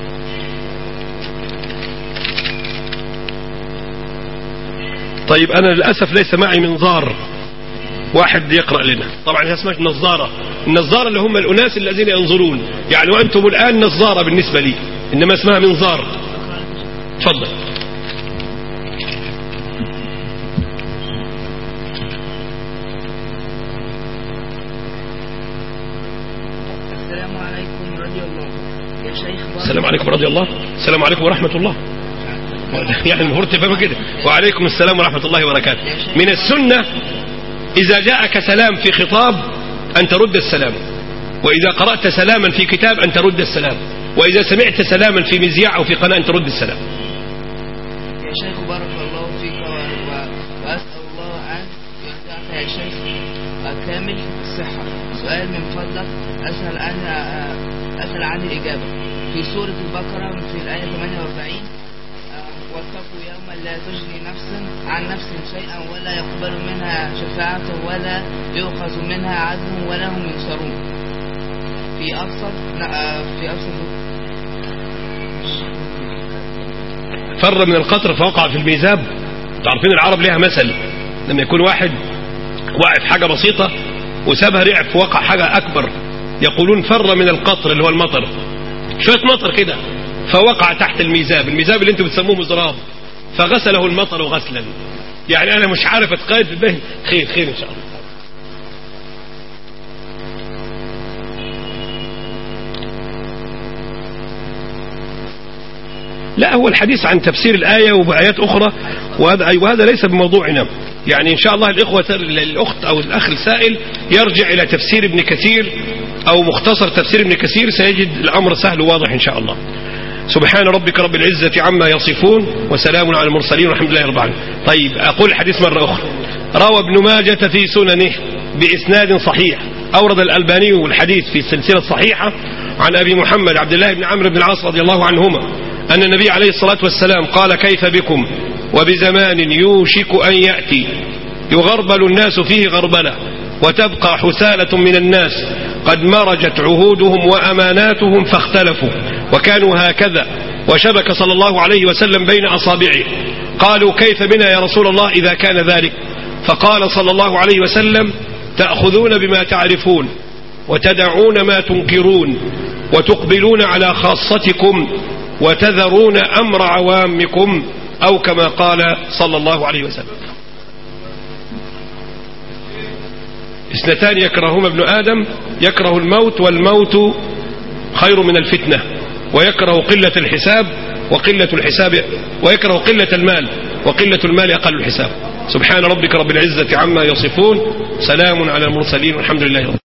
طيب أنا للأسف ليس معي منظار واحد يقرأ لنا. طبعا هي اسمها النظارة، النظارة اللي هم الأناس الذين ينظرون، يعني وأنتم الآن نظارة بالنسبة لي، إنما اسمها منظار. تفضل. السلام عليكم رضي الله يا شيخ. السلام عليكم رضي الله. السلام عليكم ورحمة الله. يعني المفروض تفهم كده. وعليكم السلام ورحمة الله وبركاته. من السنة إذا جاءك سلام في خطاب أن ترد السلام، وإذا قرأت سلاما في كتاب أن ترد السلام، وإذا سمعت سلاما في مذياع أو في قناة أن ترد السلام. يا شيخ بارك الله فيك وأسأل الله أن يرزقك يا شيخ كامل الصحة. سؤال من فضلك أسأل عن الإجابة في سورة البقرة في الآية 48 واتقوا يوما لا تجزي نفس عن نفس شيئا ولا يقبل منها شفاعة ولا يؤخذ منها عدل ولا هم ينصرون. في أبسط فر من القطر فوقع في الميزاب. تعرفين العرب لها مثل، لما يكون واحد واقف حاجة بسيطة وسابها رعب وقع حاجة أكبر، يقولون فر من القطر اللي هو المطر، شوية مطر كده فوقع تحت الميزاب، الميزاب اللي انتم بتسموه مزراب، فغسله المطر غسلا. يعني أنا مش عارف أتقيد به. خير خير إن شاء الله. لا، هو الحديث عن تفسير الآية وبآيات أخرى، وهذا ليس بموضوعنا. يعني إن شاء الله الأخت أو الأخ السائل يرجع إلى تفسير ابن كثير أو مختصر تفسير ابن كثير، سيجد الأمر سهل وواضح إن شاء الله. سبحان ربك رب العزة عما يصفون وسلام على المرسلين والحمد لله رب العالمين. طيب أقول الحديث مرة أخرى. روى ابن ماجة في سننه بإسناد صحيح، أورد الألباني الحديث في السلسلة الصحيحة عن أبي محمد عبد الله بن عمرو بن العاص رضي الله عنهما أن النبي عليه الصلاة والسلام قال: كيف بكم وبزمان يوشك أن يأتي يغربل الناس فيه غربلة وتبقى حثالة من الناس قد مرجت عهودهم وأماناتهم فاختلفوا وكانوا هكذا، وشبك صلى الله عليه وسلم بين أصابعه. قالوا: كيف بنا يا رسول الله إذا كان ذلك؟ فقال صلى الله عليه وسلم: تأخذون بما تعرفون وتدعون ما تنكرون وتقبلون على خاصتكم وتذرون أمر عوامكم، أو كما قال صلى الله عليه وسلم. اثنتان يكرههما ابن آدم: يكره الموت والموت خير من الفتنة، ويكره قلة الحساب ويكره قلة المال وقلة المال أقل الحساب. سبحان ربك رب العزة عما يصفون، سلام على المرسلين والحمد لله رب العالمين.